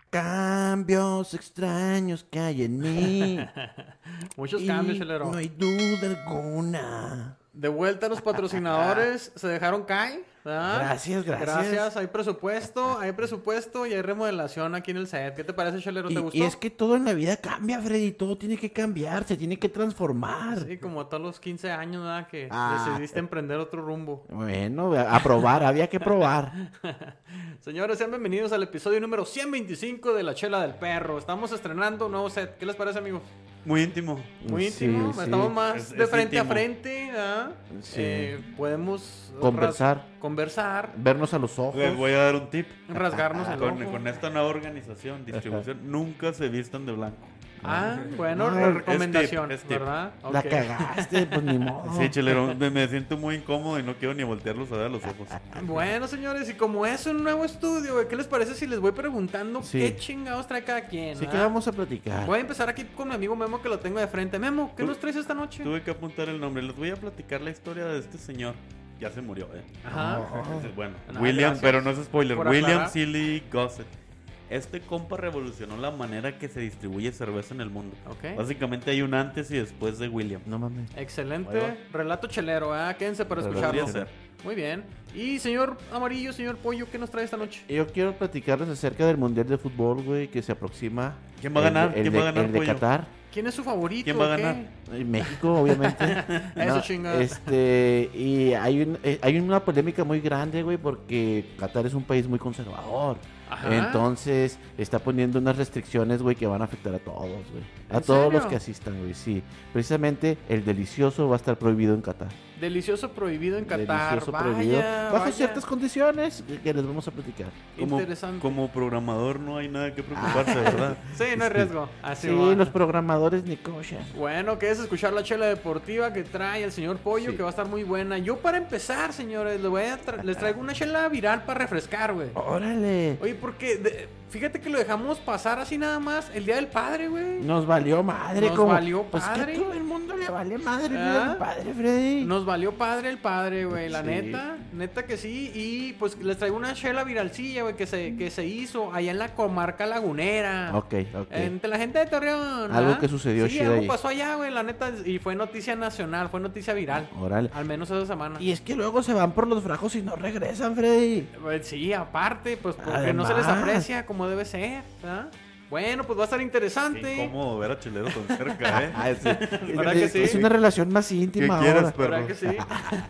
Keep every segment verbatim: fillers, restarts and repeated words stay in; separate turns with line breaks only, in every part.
Cambios extraños que hay en mí.
Muchos
y
cambios, chelero.
No hay duda alguna.
De vuelta a los patrocinadores, se dejaron caer, ¿verdad?
Gracias, gracias.
Gracias, hay presupuesto, hay presupuesto y hay remodelación aquí en el set. ¿Qué te parece, chelero? ¿Te
Y,
gustó?
y es que todo en la vida cambia, Freddy. Todo tiene que cambiar, se tiene que transformar.
Sí, como a todos los quince años, ¿verdad? Que
Ah.
decidiste emprender otro rumbo.
Bueno, a probar, había que probar.
Señores, sean bienvenidos al episodio número ciento veinticinco de La Chela del Perro. Estamos estrenando un nuevo set. ¿Qué les parece, amigos?
Muy íntimo.
Muy
Sí,
íntimo.
sí.
Estamos más
Es-
de
es
frente
íntimo.
a frente. ¿Ah?
Sí.
Eh, podemos
Conversar.
ras- conversar,
Vernos a los ojos.
Les voy a dar un tip.
rasgarnos el
Con,
ojo.
con esta nueva organización, distribución, nunca se vistan de blanco.
Ah, bueno,
No, es
recomendación,
tip, es tip.
¿verdad?
La
Ok.
cagaste, pues ni modo.
Sí, chelero, me, me siento muy incómodo y no quiero ni voltearlos a ver a los ojos.
Bueno, señores, y como es un nuevo estudio, güey, ¿qué les parece si les voy preguntando
Sí.
qué chingados trae cada quien?
Así
ah?
que vamos a platicar.
Voy a empezar aquí con mi amigo Memo, que lo tengo de frente. Memo, ¿qué
Tú-
nos traes esta noche?
Tuve que apuntar el nombre. Les voy a platicar la historia de este señor. Ya se murió, ¿eh?
Ajá.
Entonces, bueno,
Nada,
William,
gracias
pero no es spoiler.
por
William
aclarar.
Seeley Gossett. Este compa revolucionó la manera que se distribuye cerveza en el mundo.
Ok.
Básicamente hay un antes y después de William.
No mames.
Ahí
Excelente. Relato chelero, ¿eh? Quédense para
Relato
escucharlo.
Podría ser.
Muy bien. Y señor Amarillo, señor Pollo, ¿qué nos trae esta noche?
Yo quiero platicarles acerca del Mundial de Fútbol, güey, que se aproxima.
¿Quién va a
El de-
ganar?
El
¿Quién
de,
va a ganar,
el de
Pollo?
Qatar.
¿Quién es su favorito?
¿Quién va a
o qué?
ganar?
Eh, México, obviamente.
Eso, chingada.
Este, y hay, un, eh, hay una polémica muy grande, güey, porque Qatar es un país muy conservador.
Ajá.
Entonces, está poniendo unas restricciones, güey, que van a afectar a todos, güey. A
¿En
todos
serio?
los que asistan, güey, sí. Precisamente, el delicioso va a estar prohibido en Qatar.
Delicioso prohibido en Qatar.
Delicioso
Vaya,
prohibido. Bajo
vaya.
ciertas condiciones que- que les vamos a platicar.
Como,
Interesante.
como programador no hay nada que preocuparse, ¿verdad?
Sí, no hay riesgo. Así
Sí,
va.
los programadores ni cocha.
Bueno, que es escuchar la chela deportiva que trae el señor Pollo,
Sí.
que va a estar muy buena. Yo para empezar, señores, les, voy a tra- les traigo una chela viral para refrescar, güey.
Órale.
Oye, porque de- fíjate que lo dejamos pasar así nada más el Día del Padre, güey.
Nos valió madre.
Nos
como,
valió
pues
padre.
que todo el mundo le vale madre. el
¿Ah?
Día del padre, Freddy.
Nos valió padre el padre, güey, la
Sí.
neta, neta que sí. Y pues les traigo una chela viralcilla, güey, que se, que se hizo allá en la comarca lagunera.
Ok, ok.
Entre la gente de Torreón.
Algo
¿ah?
que sucedió
Sí,
chido
algo
ahí.
pasó allá, güey, la neta. Y fue noticia nacional, fue noticia viral.
Órale.
Al menos esa semana.
Y es que luego se van por los frajos y no regresan, Freddy.
Pues sí, aparte, pues porque no se les
Además.
aprecia como debe ser, ¿verdad? Bueno, pues va a estar
Qué
interesante.
incómodo ver a Chelero tan cerca, ¿eh?
Ah, sí.
¿Verdad que
es,
sí?
es una relación más íntima
¿Qué quieres,
ahora.
perro?
¿Verdad que sí?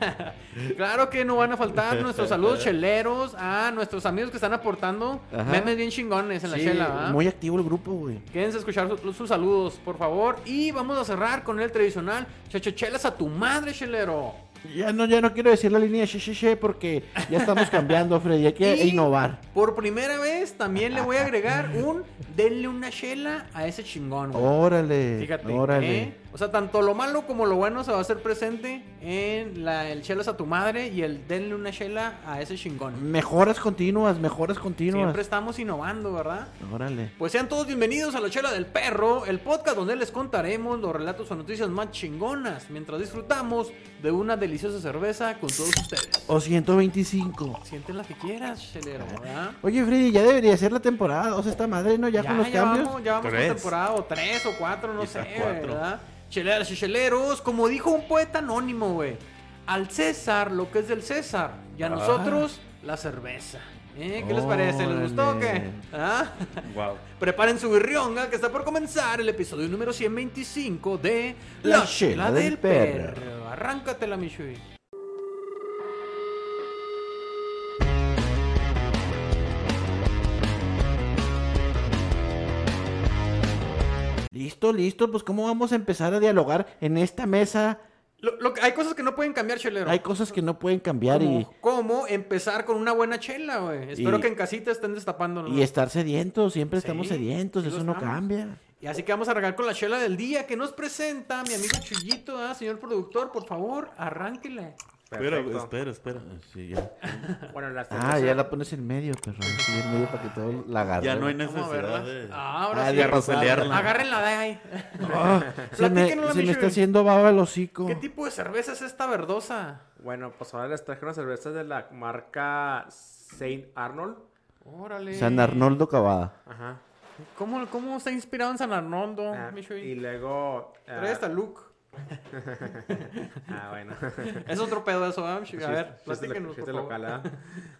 Claro que no van a faltar nuestros saludos cheleros a nuestros amigos que están aportando
Ajá.
memes bien chingones en la
Sí,
chela, ¿verdad?
muy activo el grupo, güey.
Quédense a escuchar su- sus saludos, por favor. Y vamos a cerrar con el tradicional chachachelas a tu madre, chelero.
Ya no, ya no quiero decir la línea she, she, she, porque ya estamos cambiando, Freddy. Hay que
Y
innovar.
Por primera vez también le voy a agregar un denle una chela a ese chingón, güey.
Órale.
Fíjate,
órale.
¿eh? O sea, tanto lo malo como lo bueno se va a hacer presente en la, el chelas a tu madre y el denle una chela a ese chingón.
Mejoras continuas, mejoras continuas.
Siempre estamos innovando, ¿verdad?
Órale.
Pues sean todos bienvenidos a La Chela del Perro, el podcast donde les contaremos los relatos o noticias más chingonas mientras disfrutamos de una deliciosa cerveza con todos ustedes.
O ciento veinticinco.
Sienten la que quieras, chelero, ¿verdad?
Oye, Freddy, ya debería ser la temporada. O sea, esta madre, ¿no? Ya, con los
ya
cambios.
vamos, ya vamos
Tres.
con temporada o tres o cuatro, no
Quizá
sé,
cuatro.
¿verdad? Cheleras y cheleros, como dijo un poeta anónimo, güey. Al César lo que es del César y a
Ah.
nosotros la cerveza. ¿Eh? ¿Qué les parece? ¿Les gustó o qué?
Órale.
¿Ah?
Wow.
Preparen su birrionga que está por comenzar el episodio número ciento veinticinco de
La Chela del Perro.
Arráncatela, mi Chuy.
Listo, listo. Pues, ¿cómo vamos a empezar a dialogar en esta mesa?
Lo- lo que- hay cosas que no pueden cambiar, chelero.
Hay cosas que no pueden cambiar
como,
y,
como empezar con una buena chela, güey. Espero
Y-
que en casita estén destapando.
y estar sedientos. Siempre
Sí,
estamos sedientos.
sí
Eso
lo
no
estamos.
cambia.
Y así que vamos a arrancar con la chela del día que nos presenta mi amigo Chuyito, ¿ah? Señor productor, por favor, arránquele.
Espera,
Perfecto.
espera, espera.
Sí, ya.
Bueno, la
Ah,
cerveza-
ya la pones en medio, perro. Sí, en medio para que todo la agarre.
Ya no hay
Vamos a
necesidad
verla.
de...
Ah, ahora
Ah,
sí.
de pasarla.
Agárrenla de ahí.
Ah, se me,
Platíquenos,
se me
Michu.
está haciendo baba el hocico.
¿Qué tipo de cerveza es esta verdosa?
Bueno, pues ahora les traje una cerveza de la marca Saint Arnold.
Órale.
San Arnoldo Cavada.
Ajá.
¿Cómo, ¿Cómo está inspirado en San Arnoldo,
Ah,
Michuy?
y luego... ah,
Trae hasta Luke.
ah, bueno.
Es otro pedo eso, ¿eh, Michuy? A
Chiste-
ver,
chiste
platíquenos,
chiste
por favor.
local, ¿ah?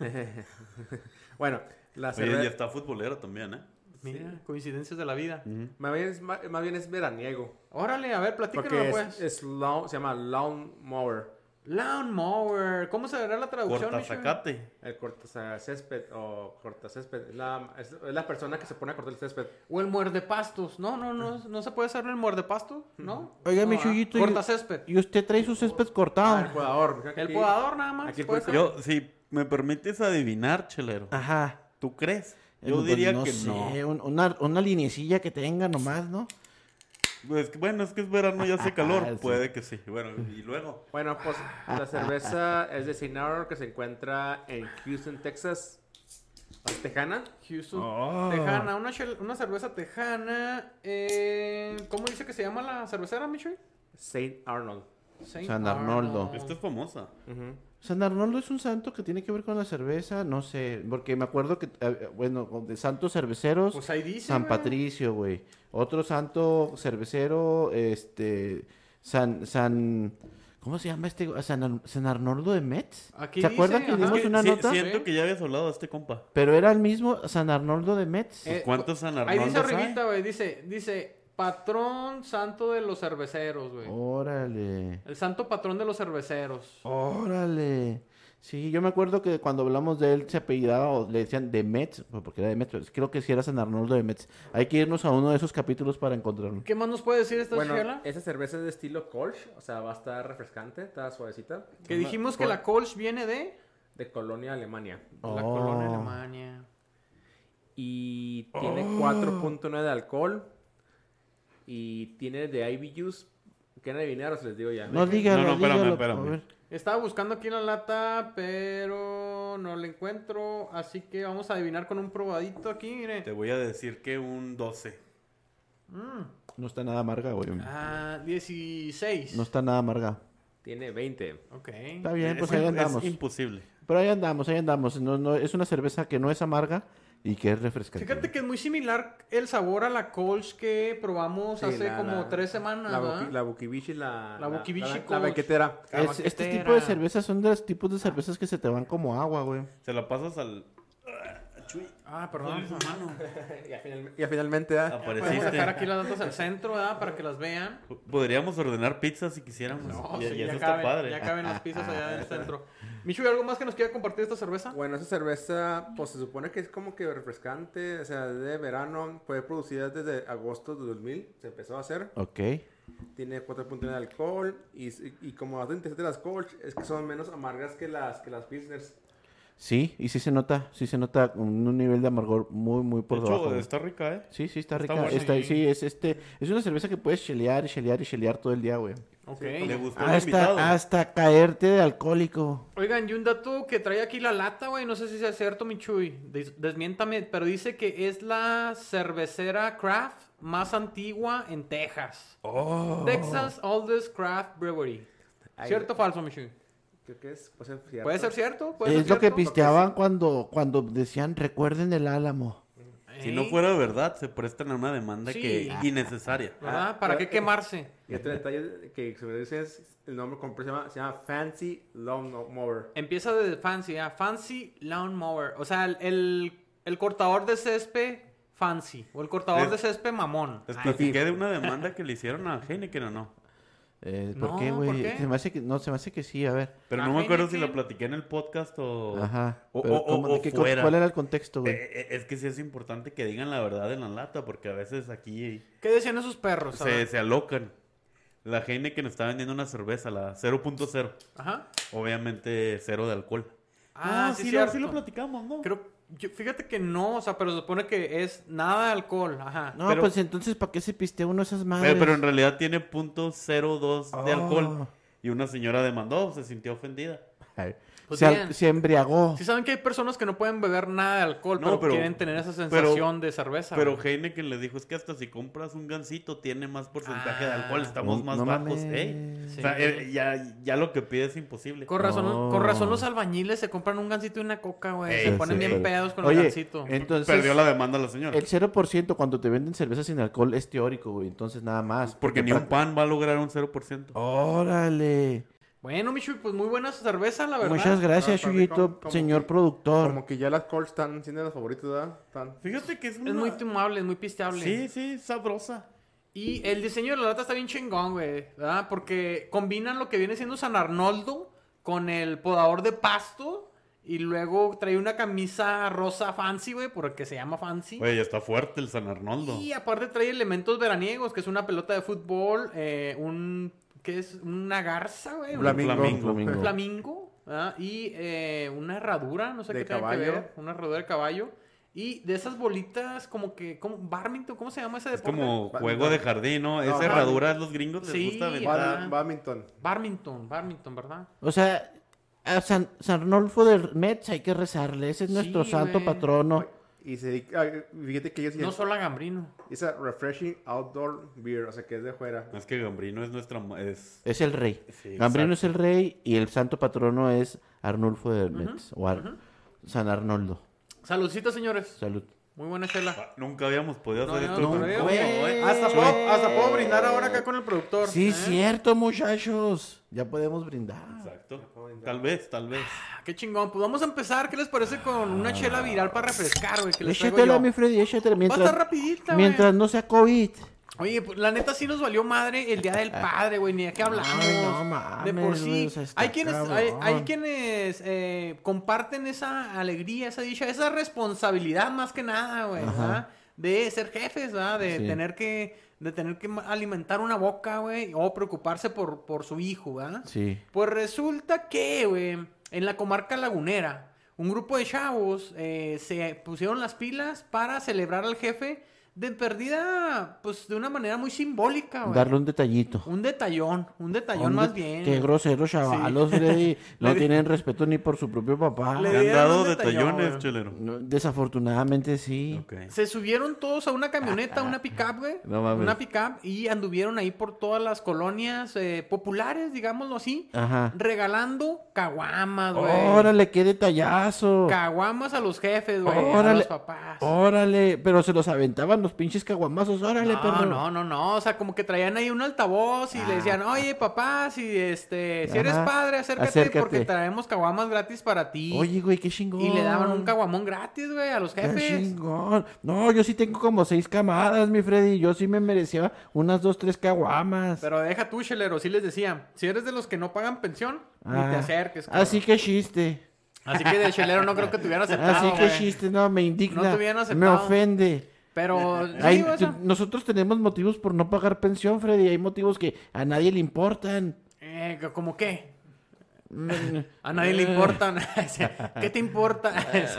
Bueno, la
Oye,
cerveza...
ya está futbolero también, ¿eh?
Mira, coincidencias de la vida.
Más bien es, más, más bien es veraniego.
Órale, a ver, platícanos,
Porque
pues.
es, es lawn- se llama lawn mower.
Lawn mower. ¿Cómo se verá la traducción, Michuy?
Cortazacate.
El cortacésped o cortacésped. Es la, es, es la persona que se pone a cortar el césped.
O el muerdepastos. No, no, no. ¿No se puede hacer el muerdepastos? ¿No?
Oiga,
no,
mi
¿ah?
Chuyito, y-
Corta césped.
Y usted trae su césped
Ah,
cortado.
el podador.
El
Aquí-
podador nada más.
aquí el
puede
pod-
ser.
Yo, si me permites adivinar, chelero,
Ajá.
¿tú crees?
Eh,
Yo
pues,
diría
no
que
sé,
no.
un- una, una linecilla que tenga nomás, ¿no?
Pues, que, bueno, es que es verano y hace calor.
Ah, sí.
Puede que sí. Bueno, y luego.
Bueno, pues la cerveza es de Sinaloa que se encuentra en Houston, Texas. ¿Es tejana?
Houston,
Oh.
tejana, una, chel- una cerveza tejana. Eh, ¿Cómo dice que se llama la cervecera, Michuy?
Saint Arnold.
Saint
San Arnoldo.
Arnold.
Esta es famosa.
Ujú.
San Arnoldo es un santo que tiene que ver con la cerveza, no sé, porque me acuerdo que, eh, bueno, de santos cerveceros,
Pues ahí dice.
San
güey.
Patricio, güey. Otro santo cervecero, este, San, San, ¿cómo se llama este? San, Ar- San Arnoldo de Metz.
Aquí
¿Se
dice,
acuerdan que
ajá.
dimos
Es que
una
Sí,
nota?
siento
Sí.
que ya habías hablado de este compa.
Pero era el mismo San Arnoldo de Metz.
Eh,
¿Cuántos San
Ahí dice
Arnoldos
arribita,
hay?
güey, dice, dice, patrón santo de los cerveceros, güey.
Órale,
El santo patrón de los cerveceros.
órale. Sí, yo me acuerdo que cuando hablamos de él se apellidaba o le decían de Metz, pues, porque era de Metz, pero creo que sí era San Arnoldo de Metz. Hay que irnos a uno de esos capítulos para encontrarlo.
¿Qué más nos puede decir esta
Bueno,
chela?
esa cerveza es de estilo Kolsch, o sea, va a estar refrescante, está suavecita.
Que dijimos que la Kolsch viene de
De Colonia, Alemania.
la
Oh.
colonia Alemania.
Y tiene cuatro punto nueve de alcohol. Y tiene de I B Us. ¿Quieren adivinar o se les digo ya?
No dígalo,
No, no, espérame,
dígalo,
espérame.
a ver.
Estaba buscando aquí en la lata, pero no la encuentro. Así que vamos a adivinar con un probadito aquí, mire.
Te voy a decir que un doce.
Mm.
No está nada amarga, güey.
Ah, dieciséis.
No está nada amarga.
Tiene veinte.
Ok.
Está bien, pues
es,
ahí
im-
andamos.
es imposible.
Pero ahí andamos, ahí andamos. No, no, es una cerveza que no es amarga y que es refrescante.
Fíjate que es muy similar el sabor a la Kolsch que probamos
Sí,
hace
la-
como
la-
tres semanas,
La,
¿verdad?
buki, la Bukibishi, la...
La Bukibishi
La, la,
Kolsch.
banquetera.
La
Es- este
banquetera.
tipo de cervezas son de los tipos de cervezas que se te van como agua, güey.
Se la pasas al. Chuy.
Ah, perdón.
Con su mano.
y, al final- y finalmente... ah,
Podemos
Apareciste.
dejar aquí las datas al centro, ¿verdad? Para que las vean.
Podríamos ordenar pizza si quisiéramos.
No,
y,
sí,
y
ya
eso está
caben,
padre.
ya caben las pizzas allá en el centro. Michu, ¿y algo más que nos quiera compartir esta cerveza?
Bueno, esa cerveza, pues se supone que es como que refrescante, o sea, de verano, fue producida desde agosto de dos mil, se empezó a hacer,
Ok.
tiene cuatro punto nueve de alcohol, y, y como dato interesante de las Kolsch, es que son menos amargas que las, que las Pilsners.
Sí, y sí se nota, sí se nota un un nivel de amargor muy, muy por
De
debajo.
hecho,
güey.
está rica, ¿eh?
Sí, sí, está
está
rica.
buena.
Está, sí, es este, es una cerveza que puedes chelear y chelear y chelear todo el día, güey.
Ok.
Le gustó el invitado.
Hasta, hasta caerte de alcohólico.
Oigan, y un dato que trae aquí la lata, güey, no sé si sea cierto, Michuy, des- desmiéntame, pero dice que es la cervecera craft más antigua en Texas.
Oh.
Texas Oldest Craft Brewery.
Ahí-
¿Cierto o falso, Michuy?
Creo que es, puede ser cierto.
¿Puede ser cierto? ¿Puede
Es
ser
lo que
cierto?
pisteaban cuando, cuando decían recuerden el Álamo.
Si
¿Eh?
no fuera verdad, se prestan a una demanda
Sí.
que innecesaria.
¿Verdad?
Ah,
¿Para
pero-
qué quemarse?
Y otro detalle que se me dice es, el nombre completo se llama, se llama Fancy Lawn Mower.
Empieza de fancy, ¿ah? Fancy Lawn Mower. O sea, el, el, el cortador de césped fancy. O el cortador
Es-
de césped mamón.
Les
Ay,
platiqué de una demanda que le hicieron a Heineken o no.
Eh, ¿Por
No,
qué,
¿por
güey?
qué?
Se me hace que, no, se me hace que sí, a ver.
Pero
¿A
no me acuerdo si
Heineken?
la platiqué en el podcast o...
Ajá.
O,
Pero
o-
¿cómo-
o-
de
o
qué-
fuera.
¿Cuál era el contexto, güey?
Eh, eh, es que sí es importante que digan la verdad en la lata, porque a veces aquí
¿Qué decían esos perros? A
se,
ver.
se alocan. La Heineken está vendiendo una cerveza, la cero punto cero.
Ajá.
Obviamente cero de alcohol.
Ah, sí,
sí, lo,
cierto.
sí lo platicamos, ¿no?
Creo, yo- fíjate que no, o sea, pero se supone que es nada de alcohol. Ajá.
No,
pero-
pues entonces, ¿para qué se pistea uno esas madres?
Pero, pero en realidad tiene punto cero dos de
Oh.
alcohol. Y una señora demandó, se sintió ofendida.
Ay,
Pues
se,
bien.
al- se embriagó.
Si saben que hay personas que no pueden beber nada de alcohol,
No,
pero,
pero-
quieren tener esa sensación
pero-
de cerveza.
Pero
güey.
Heineken le dijo, es que hasta si compras un gansito tiene más porcentaje de
Ah.
alcohol, estamos
No-
más
no
bajos.
mames.
¿eh?
Sí.
O sea, eh, ya, ya lo que pide es imposible.
Con razón,
No.
con razón los albañiles se compran un gansito y una coca, güey.
Ey,
Se
sí,
ponen bien
pero-
pedos con
Oye,
el gansito.
entonces
Perdió la demanda la señora.
el cero por ciento cuando te venden cerveza sin alcohol es teórico, güey. Entonces nada más.
Porque ni un pan va a lograr un cero por ciento.
Órale.
Bueno, Michu, pues muy buena cerveza, la verdad.
Muchas gracias,
Ah, está
Chuyito,
rico, como
señor
que-
productor.
Como que ya las Colts están siendo las favoritas, ¿verdad? Están...
Fíjate que es una...
Es muy tomable, es muy pisteable.
Sí, sí, sabrosa.
Y el diseño de la lata está bien chingón, güey, ¿verdad? Porque combinan lo que viene siendo San Arnoldo con el podador de pasto y luego trae una camisa rosa fancy, güey, porque se llama fancy.
Oye, está fuerte el San Arnoldo.
Y aparte trae elementos veraniegos, que es una pelota de fútbol, eh, un... ¿qué es? Una garza, güey.
Un
Un
flamingo.
flamingo.
Flamingo.
un flamingo, ¿verdad? Y eh, una herradura, no sé
De
qué tenga que
caballo.
ver, una herradura de caballo. Y de esas bolitas como que, como Barmington, ¿cómo se llama ese
Es
deporte?
como
Ba-
juego de jardín, ¿no? Esa
ajá.
herradura a los gringos les
Sí,
gusta
va-
aventar.
Ah.
Bad- Badminton.
Barmington, Barmington, ¿verdad?
O sea, a San, San Arnolfo de Metz hay que rezarle. Ese es nuestro
Sí,
santo
güey.
patrono.
Y se dedica... ah, fíjate que ellos
No solo a Gambrino.
Esa refreshing outdoor beer, o sea que es de fuera.
Es que Gambrino es nuestra... ma- Es...
Es el rey.
Sí,
Gambrino
exacto.
es el rey y el santo patrono es Arnulfo de Metz. O Ar- San Arnoldo.
Saludcita, señores.
Salud.
Muy buena chela.
Ah, Nunca habíamos podido
No,
hacer
no,
esto.
no,
con-
güey.
¿Cómo, güey?
Hasta puedo, hasta puedo brindar ahora acá con el productor.
Sí,
¿eh?
cierto, muchachos. Ya podemos brindar.
Exacto. Tal vez, tal vez.
Ah, qué chingón. Pues vamos a empezar. ¿Qué les parece con una chela viral para refrescar, güey? Que les traigo
Échatela,
yo.
mi Freddy, échatela.
Va a
Mientras,
estar rapidita, güey.
mientras no sea COVID.
Oye, pues, la neta sí nos valió madre el Día del Padre, güey, ni de qué hablamos.
Ay, no mames,
de por
güey,
sí.
o sea, está
hay quienes,
cabrón.
hay, hay quienes eh, comparten esa alegría, esa dicha, esa responsabilidad más que nada, güey,
Ajá.
¿verdad? De ser jefes, ¿verdad? De
Sí.
tener que, de tener que alimentar una boca, güey, o preocuparse por, por su hijo, ¿verdad?
Sí.
Pues resulta que, güey, en la comarca lagunera, un grupo de chavos eh, se pusieron las pilas para celebrar al jefe de perdida, pues de una manera muy simbólica, güey.
Darle un detallito.
Un detallón, un detallón
Un
más
de-
bien.
Qué groseros chavalos, Freddy. No
Le di-
tienen respeto ni por su propio papá.
Le
¿Te han
dieron
dado
un detallón,
detallones,
güey.
chelero?
No, desafortunadamente sí.
Ok.
Se subieron todos a una camioneta, una pickup, güey.
No mames.
Una pickup y anduvieron ahí por todas las colonias eh, populares, digámoslo así,
Ajá.
regalando caguamas, güey.
Órale, qué detallazo.
Caguamas a los jefes, güey, a
Órale.
los papás.
Órale, pero se los aventaban los pinches caguamazos. Órale,
No,
perro.
no, no, no, o sea, como que traían ahí un altavoz y le decían, oye, papá, si este, si eres
Ajá,
padre, acércate,
acércate.
porque traemos caguamas gratis para ti.
Oye, güey, qué chingón.
Y le daban un caguamón gratis, güey, a los
Qué
jefes.
chingón. No, yo sí tengo como seis camadas, mi Freddy. Yo sí me merecía unas dos, tres caguamas.
Pero deja tú, chelero, sí les decía, si eres de los que no pagan pensión, ni
Ah,
te acerques. cabrón.
Así que chiste.
Así que de chelero no creo que te hubiera aceptado,
Así que
güey.
chiste, no, me indigna.
No te hubieran
me
aceptado.
ofende.
Pero, sí,
Hay-
o sea,
tú- nosotros tenemos motivos por no pagar pensión, Freddy. Hay motivos que a nadie le importan.
eh, ¿cómo qué?
Mm,
A nadie le importan. ¿Qué te importa?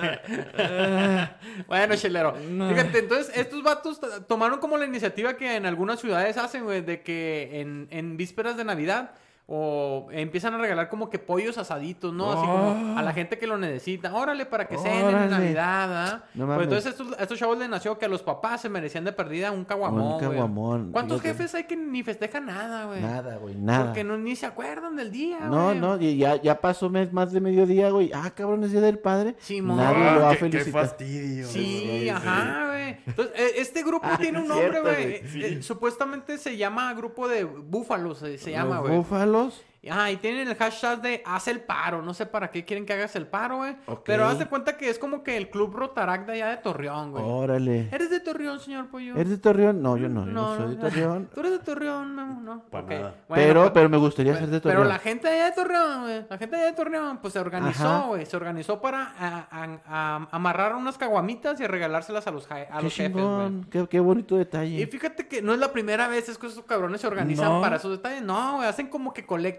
Bueno, chelero. Fíjate, entonces estos vatos t- tomaron como la iniciativa que en algunas ciudades hacen, güey, de que en, en vísperas de Navidad o empiezan a regalar como que pollos asaditos, ¿no? Así como a la gente que lo necesita. Órale, para que cenen en
Órale.
Navidad, ¿ah?
No
Pues
mames.
entonces estos, a estos chavos les nació que a los papás se merecían de perdida un caguamón,
Un
güey.
caguamón,
¿Cuántos
fíjate.
jefes hay que ni festejan nada, güey?
Nada, güey, nada.
Porque no, ni se acuerdan del día,
No,
güey.
no, y ya, ya pasó mes, más de mediodía, güey. Ah, cabrón, es día del padre.
Simón.
Nadie lo va a
Ah, qué, qué
felicitar.
fastidio.
Sí,
Sí,
ajá, güey. Entonces, eh, este grupo
Ah,
tiene un
es
nombre,
cierto,
güey.
güey.
Eh, eh, Supuestamente se llama Grupo de Búfalos, eh, se llama,
Los
güey.
búfalos.
Ajá, y tienen el hashtag de haz el paro. No sé para qué quieren que hagas el paro, güey.
Ok.
Pero haz de cuenta que es como que el Club Rotarac de allá de Torreón, güey.
Órale.
¿Eres de Torreón, señor Pollo?
¿Eres de Torreón? No, yo no, yo no, soy de Torreón.
¿Tú eres de Torreón, Memo? No.
Pa'
Ok.
nada.
Bueno,
pero,
pues-
pero me gustaría
Pero,
ser de
pero
Torreón.
la gente allá de Torreón, güey, la gente allá de Torreón, pues se organizó,
Ajá.
güey, se organizó para a- a- a- amarrar unas caguamitas y a regalárselas a los, ja- a
Qué
los jefes, güey.
chingón, qué, qué bonito detalle.
Y fíjate que no es la primera vez es que esos cabrones se organizan
No.
para esos detalles. No, güey, hacen como que colectas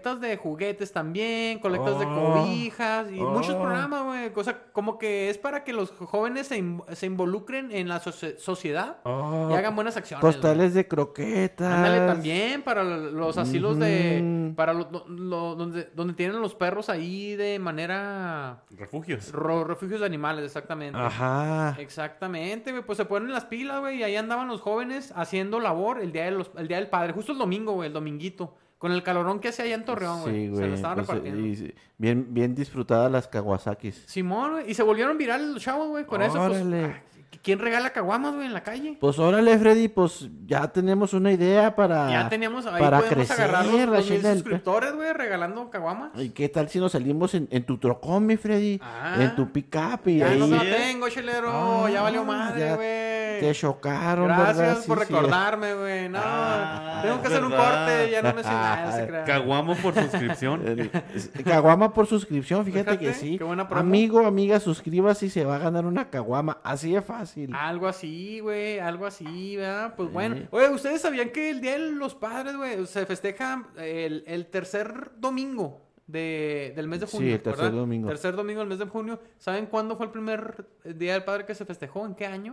colectas de juguetes también, colectas de
Oh.
cobijas y
Oh.
muchos programas, güey. O sea, como que es para que los jóvenes se, in- se involucren en la socie- sociedad
Oh,
y hagan buenas acciones.
costales de croquetas.
güey. Ándale también para los asilos de...
Ujú.
Para lo- lo- lo- donde, donde tienen los perros ahí de manera...
Refugios.
ro- refugios de animales, exactamente.
Ajá.
Exactamente, güey. Pues se ponen las pilas, güey. Y ahí andaban los jóvenes haciendo labor el día, de los, el día del padre. Justo el domingo, güey, el dominguito. Con el calorón que hacía allá en Torreón, güey.
Sí,
Se
güey.
lo estaban
pues,
repartiendo.
y sí, bien, bien disfrutadas las Kawasakis.
Simón, güey. Y se volvieron virales los chavos, güey. Con eso, pues.
Órale.
ah, ¿quién regala caguamas, güey, en la calle?
Pues órale, Freddy, pues ya tenemos una idea para...
Ya teníamos, ahí
para
podemos
crecer,
agarrar los,
la
los mil
chela del-
suscriptores, güey, regalando caguamas.
¿Y qué tal si nos salimos en, en tu trocón, mi Freddy?
Ah.
En tu pick-up y
Ya
ahí
no
sí,
la
¿eh?
tengo, chelero.
Ah,
ya valió madre,
ya
güey.
te chocaron, ¿verdad?
Gracias
Sí,
por
sí.
recordarme, güey. No,
Ah,
tengo que
es
hacer un
verdad.
corte, ya no me sé nada, se crea.
Caguamo por suscripción.
El- es- Caguama por suscripción, fíjate, que
Fíjate,
sí.
qué buena promo.
Amigo, amiga, suscríbase y se va a ganar una caguama. Así de fácil.
Algo así, güey, algo así, ¿verdad? Pues bueno.
Sí.
Oye, ¿ustedes sabían que el Día de los Padres, güey, se festeja el, el tercer domingo de, del mes de
Sí,
junio?
el tercer
¿verdad?
domingo.
Tercer domingo del mes de junio. ¿Saben cuándo fue el primer Día del Padre que se festejó? ¿En qué año?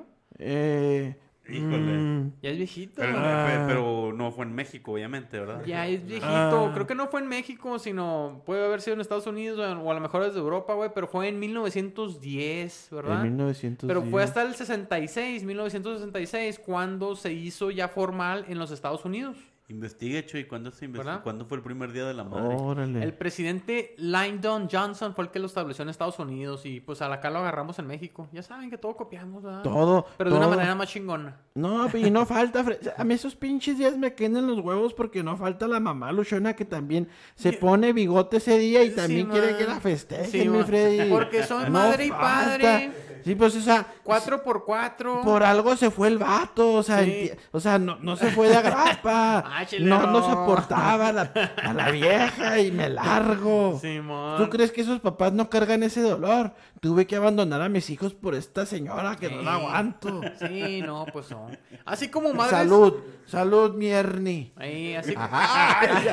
Eh,
Híjole.
mm,
Ya es viejito.
Pero,
güey.
Ah.
pe- pero no fue en México, obviamente, ¿verdad?
Ya es viejito.
Ah.
Creo que no fue en México, sino puede haber sido en Estados Unidos o, o a lo mejor desde Europa, güey. Pero fue en mil novecientos diez, ¿verdad?
en mil novecientos
Pero
diez.
fue hasta el sesenta y seis, mil novecientos sesenta y seis, cuando se hizo ya formal en los Estados Unidos.
Investigue, Chuy, ¿cuándo, se investi-
¿Verdad?
¿cuándo fue el primer día de la madre?
Órale.
El presidente Lyndon Johnson fue el que lo estableció en Estados Unidos y pues acá lo agarramos en México. Ya saben que todo copiamos, ¿verdad?
Todo.
Pero de una
todo.
manera más chingona.
No, y no falta. Fre- A mí esos pinches días me quedan en los huevos porque no falta la mamá Luchona que también se pone bigote ese día y
Sí,
también
man.
quiere que la festejen,
Sí,
mi
man.
Freddy.
Porque son
No
madre y
falta.
padre.
Sí, pues, o sea,
Cuatro por cuatro.
por algo se fue el vato, o sea,
Sí.
enti- o sea, no, no se fue de agrapa.
Ah, chileno.
no, no soportaba a la, a la vieja y me largo.
Simón.
¿Tú crees que esos papás no cargan ese dolor? Tuve que abandonar a mis hijos por esta señora que no la
Sí.
aguanto.
Sí, no, pues no. Así como madres.
Salud, salud, mi Ernie.
Ahí, así.
Ay,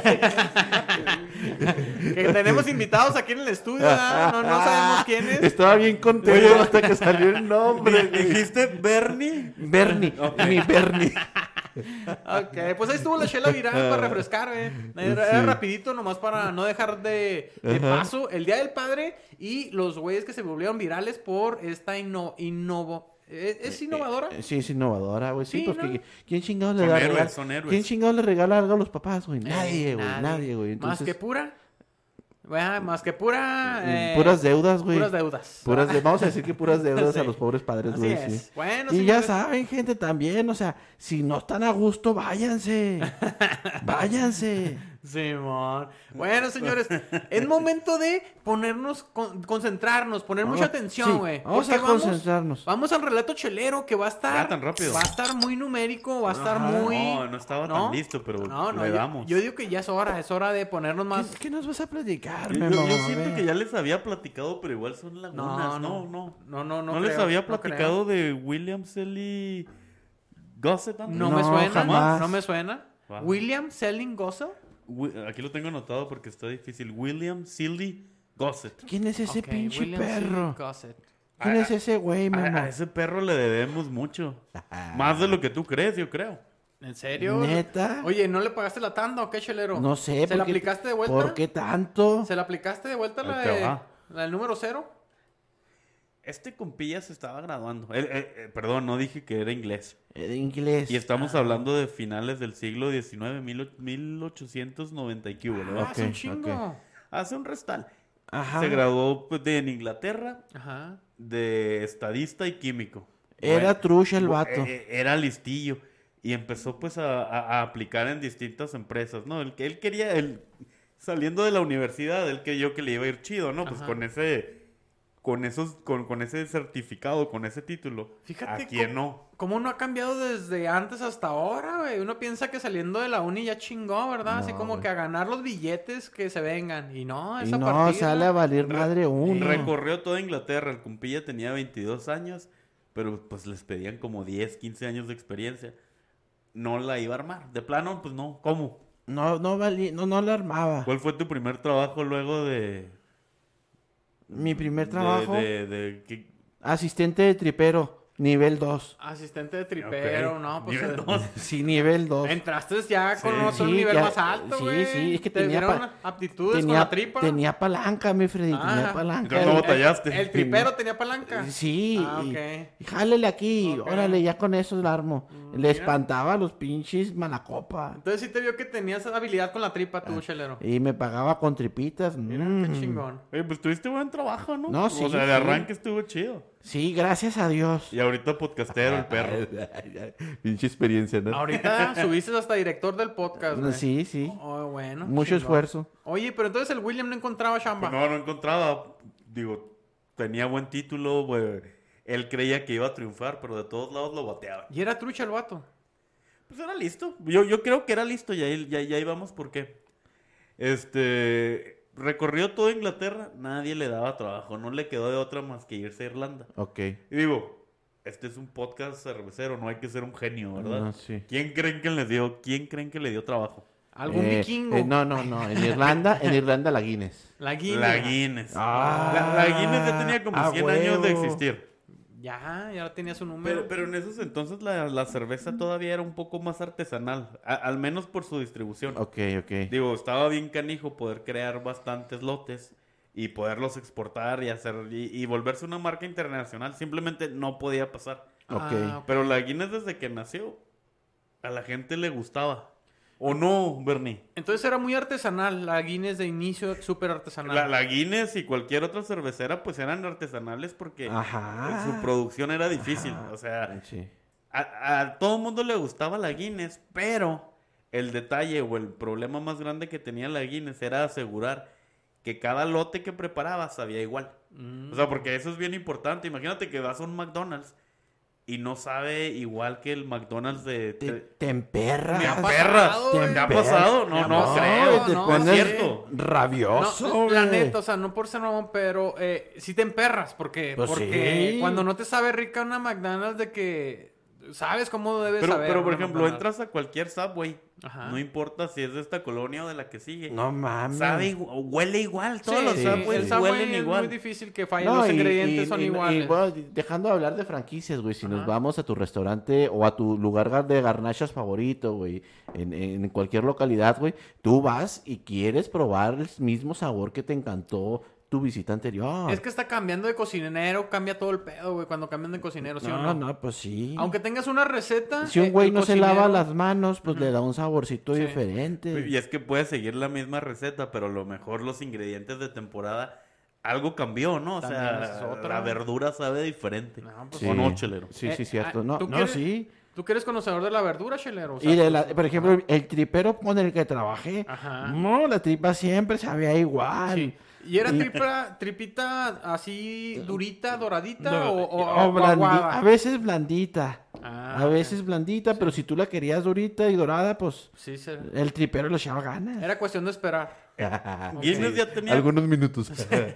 Que tenemos invitados aquí en el estudio, ¿verdad? No, no sabemos quién es.
Estaba bien contento hasta que salió el nombre.
Di- ¿Dijiste Bernie?
Bernie, mi Bernie.
Ok, pues ahí estuvo la chela viral para refrescar, güey. Era, era rapidito nomás para no dejar de, de
Ajá.
paso el Día del Padre y los güeyes que se volvieron virales por esta inno, innovo... ¿Es, es innovadora?
Eh, Sí, es innovadora, güey. Sí,
Sí,
porque
¿no?
¿quién chingados le
Son
da
héroes,
regalo?
son héroes.
¿Quién chingados le regala algo a los papás, güey?
Eh,
Nadie, güey. Nadie, güey.
Más
Entonces,
que pura... Bueno, más que pura... eh,
puras deudas, güey.
Puras deudas.
Puras de- Vamos a decir que puras deudas
Sí.
a los pobres padres,
Así
güey.
es.
Sí.
Bueno,
Y ya
señores,
saben, gente, también, o sea, si no están a gusto, váyanse. Váyanse.
Simón. Bueno, señores, es momento de ponernos, con- concentrarnos, poner mucha
Vamos-
atención,
sí,
güey.
vamos
porque
a concentrarnos.
Vamos al relato chelero que va a estar.
Ya, tan rápido.
Va a estar muy numérico, va a estar
Ajá.
muy.
No, no estaba tan listo, pero
no, no,
le
yo-
damos.
Yo, digo que ya es hora, es hora de ponernos más.
¿Qué, qué nos vas a platicar,
Yo,
Memo?
yo- yo
A
siento
ver.
que ya les había platicado, pero igual son lagunas. No, no.
no, no, no,
¿No les
creo,
había
no
platicado de William Selly Gossett
creo.
antes?
No,
No,
me suena,
jamás.
no me suena.
Wow.
William Selling Gossel.
Wi- Aquí lo tengo anotado porque está difícil. William Selly Gossett.
¿Quién es ese
Ok,
pinche
William
perro?
Selling Gossett.
¿Quién
Ah,
es ese güey,
A,
Memo?
a ese perro le debemos mucho. Más de lo que tú crees, yo creo.
¿En serio?
¿Neta?
Oye, ¿no le pagaste la tanda o qué, chelero?
No sé.
¿Se la
¿por qué-
aplicaste de vuelta?
¿Por qué tanto?
¿Se la aplicaste de vuelta la,
Ahí te
de,
va.
la del número cero?
Este compilla se estaba graduando. Eh, eh, eh, perdón, no dije que era inglés.
Eh, De inglés.
Y estamos hablando de finales del siglo diecinueve, mil, mil ochocientos noventa y qué hubo, ¿no?
Ah, es un
ok,
chingo.
Hace un restal.
Ajá.
Se graduó pues, de, en Inglaterra
Ajá.
de estadista y químico.
Era
Bueno,
trucha el
bu-
vato.
eh, Era listillo. Y empezó pues a, a- a aplicar en distintas empresas, ¿no? El que él quería, él, saliendo de la universidad, él creyó que le iba a ir chido, ¿no? Pues
Ajá.
con ese, con esos, con, con ese certificado, con ese título.
Fíjate
¿A quién
cómo-
no?
¿Cómo no ha cambiado desde antes hasta ahora, güey? Uno piensa que saliendo de la uni ya chingó, ¿verdad? Así
No,
como
güey.
que a ganar los billetes que se vengan. Y no,
Y
esa
no,
partida...
sale a valer madre uno.
Recorrió toda Inglaterra. El compilla tenía veintidós años, pero pues les pedían como diez, quince años de experiencia. No la iba a armar. De plano, pues no. ¿Cómo?
No, no valía, no, no la armaba.
¿Cuál fue tu primer trabajo luego de...
Mi primer
de-
trabajo,
De, de, que-
asistente de tripero, nivel dos.
Asistente de tripero,
Ok.
no, pues...
Nivel
eh,
dos.
Sí, nivel dos.
Entraste ya con
Sí.
otro
Sí,
nivel
ya-
más alto,
sí,
güey.
sí, es que
Te
tenía
dieron
pa-
aptitudes con
Tenía,
la tripa.
tenía palanca, mi Freddy, tenía
Ah.
palanca.
Entonces no
El-
batallaste.
El, el tripero tenía palanca.
Sí,
Ah,
y-
ok.
y jálele aquí,
Ok.
órale, ya con eso la armo. Le
mira.
espantaba a los pinches malacopa.
Entonces sí te vio que tenías habilidad con la tripa
Ah.
tú, chelero.
Y me pagaba con tripitas.
Mira,
mm.
qué chingón.
Oye, pues tuviste buen trabajo, ¿no?
No, sí,
O sea, de
sí.
arranque estuvo chido.
Sí, gracias a Dios.
Y ahorita podcastero, el perro.
Pinche experiencia, ¿no?
Ahorita subiste hasta director del podcast, güey.
Sí, sí.
Oh, bueno.
Mucho
chingón.
esfuerzo.
Oye, pero entonces el William no encontraba chamba.
Pues no, no encontraba. Digo, tenía buen título, güey. Él creía que iba a triunfar, pero de todos lados lo bateaba.
Y era trucha el vato.
Pues era listo. Yo, yo creo que era listo, ya, ya, ya íbamos por qué. Este... Recorrió toda Inglaterra, nadie le daba trabajo. No le quedó de otra más que irse a Irlanda.
Ok.
Y digo, este es un podcast cervecero, no hay que ser un genio, ¿verdad?
No, sí.
¿Quién creen que les dio, quién creen que le dio trabajo?
Algún
Eh,
vikingo.
eh, no, no, no. En Irlanda, en Irlanda la Guinness.
La Guinness.
La Guinness.
Ah,
la, la Guinness ya tenía como
a
cien años de
huevo.
existir.
Ya, ya tenía su número.
Pero, pero en esos entonces la, la cerveza todavía era un poco más artesanal, a- al menos por su distribución.
Ok, ok.
Digo, estaba bien canijo poder crear bastantes lotes y poderlos exportar y hacer y, y volverse una marca internacional. Simplemente no podía pasar.
Ok.
Ah, ok.
Pero la Guinness desde que nació, a la gente le gustaba. ¿O no, Bernie?
Entonces era muy artesanal. La Guinness de inicio, súper artesanal.
La, la Guinness y cualquier otra cervecera pues eran artesanales porque
Ajá.
su producción era difícil.
Ajá.
O sea,
Sí.
a, a todo el mundo le gustaba la Guinness, pero el detalle o el problema más grande que tenía la Guinness era asegurar que cada lote que preparaba sabía igual.
Mm.
O sea, porque eso es bien importante. Imagínate que vas a un McDonald's y no sabe igual que el McDonald's de...
Te,
te-
te emperras.
Me
ha
aperras.
pasado,
¿Te
güey.
ha pasado? No,
Me ha
no,
pasado,
creo.
te
no,
pones
es cierto.
rabioso,
No, la
güey.
neta, o sea, no por ser mamón, pero eh, sí te emperras, porque,
Pues
porque
sí.
cuando no te sabe rica una McDonald's de que sabes cómo debes
Pero,
saber.
pero por
una
ejemplo,
McDonald's.
entras a cualquier Subway.
Ajá.
No importa si es de esta colonia o de la que sigue.
No mames.
Sabe, igu- huele igual. Todos
Sí,
los
sí,
Subways
el Subway
huelen
es
igual.
muy difícil que fallen,
No,
los
y-
ingredientes
y-
son
y- y,
iguales.
bueno, dejando de hablar de franquicias, güey, si nos
Ajá.
vamos a tu restaurante o a tu lugar de garnachas favorito, güey, en, en cualquier localidad, güey, tú vas y quieres probar el mismo sabor que te encantó tu visita anterior.
Es que está cambiando de cocinero, cambia todo el pedo, güey, cuando cambian de cocinero, ¿sí o
no,
no?
no, pues sí.
Aunque tengas una receta...
Si un
eh,
güey
el
no se
cocinero-
lava las manos, pues le da un saborcito
Sí.
diferente.
Y es que puedes seguir la misma receta, pero a lo mejor los ingredientes de temporada, algo cambió, ¿no? O
También
sea,
esa es otra.
la verdura sabe diferente.
No, pues,
Sí.
¿O no, chelero?
Sí, sí,
Eh,
cierto.
ah,
No,
¿tú
no,
quieres-
sí.
¿Tú que eres conocedor de la verdura, chelero? O sea,
Y de la,
pues,
por ejemplo, el tripero con el que trabajé,
Ajá.
no, la tripa siempre sabía igual.
Sí. ¿Y era
Y-
tripa, tripita así durita, doradita
No,
o, o,
o
o
blandi-
aguada?
a veces blandita.
Ah,
a
ok.
veces blandita, pero si tú la querías durita y dorada, pues
Sí, se-
el tripero le echaba ganas.
era cuestión de esperar.
Guinness ya tenía...
Algunos minutos.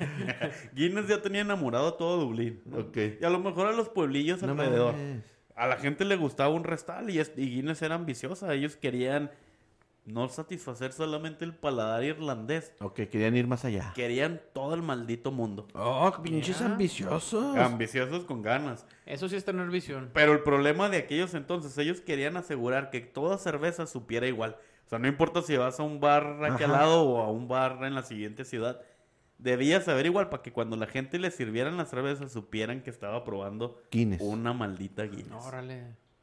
Guinness ya tenía enamorado a todo Dublín.
Ok.
Y a lo mejor a los pueblillos
No
alrededor.
mames.
A la gente le gustaba un restal y, es- y Guinness era ambiciosa. Ellos querían no satisfacer solamente el paladar irlandés.
Ok, querían ir más allá.
Querían todo el maldito mundo.
Oh, pinches
Mira.
ambiciosos.
Ambiciosos con ganas.
Eso sí es tener visión.
Pero el problema de aquellos entonces, ellos querían asegurar que toda cerveza supiera igual. O sea, no importa si vas a un bar aquí al
Ajá.
lado o a un bar en la siguiente ciudad. Debía saber igual para que cuando la gente le sirvieran la cerveza supieran que estaba probando
Guinness.
una maldita Guinness.
Órale.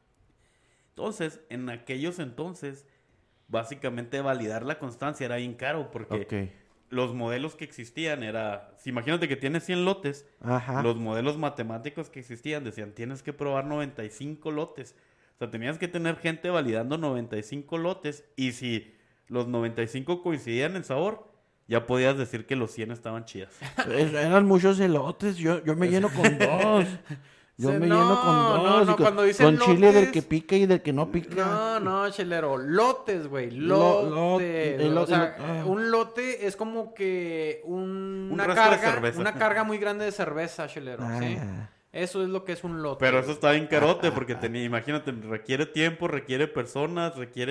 Entonces, en aquellos entonces, básicamente validar la constancia era bien caro porque
Ok.
los modelos que existían era... Si imagínate que tienes cien lotes,
Ajá.
los modelos matemáticos que existían decían tienes que probar noventa y cinco lotes. O sea, tenías que tener gente validando noventa y cinco lotes y si los noventa y cinco coincidían en sabor, ya podías decir que los cien estaban chidas.
Es- Eran muchos elotes. Yo, yo me lleno con dos. Yo
Se-
me
no,
lleno con dos.
no, no,
y con,
cuando dicen
con chile del
lotes-
que pica y del que no pica.
No, no, chelero. Lotes, güey.
Lo-
Lotes.
lot- el
o
lote-
sea,
ah.
un lote es como que un-
Un
una
resto de
carga,
cerveza.
una carga muy grande de cerveza, chelero. ¿sí?
Ah.
Eso es lo que es un lote.
Pero eso está bien carote porque tenía, imagínate, requiere tiempo, requiere personas, requiere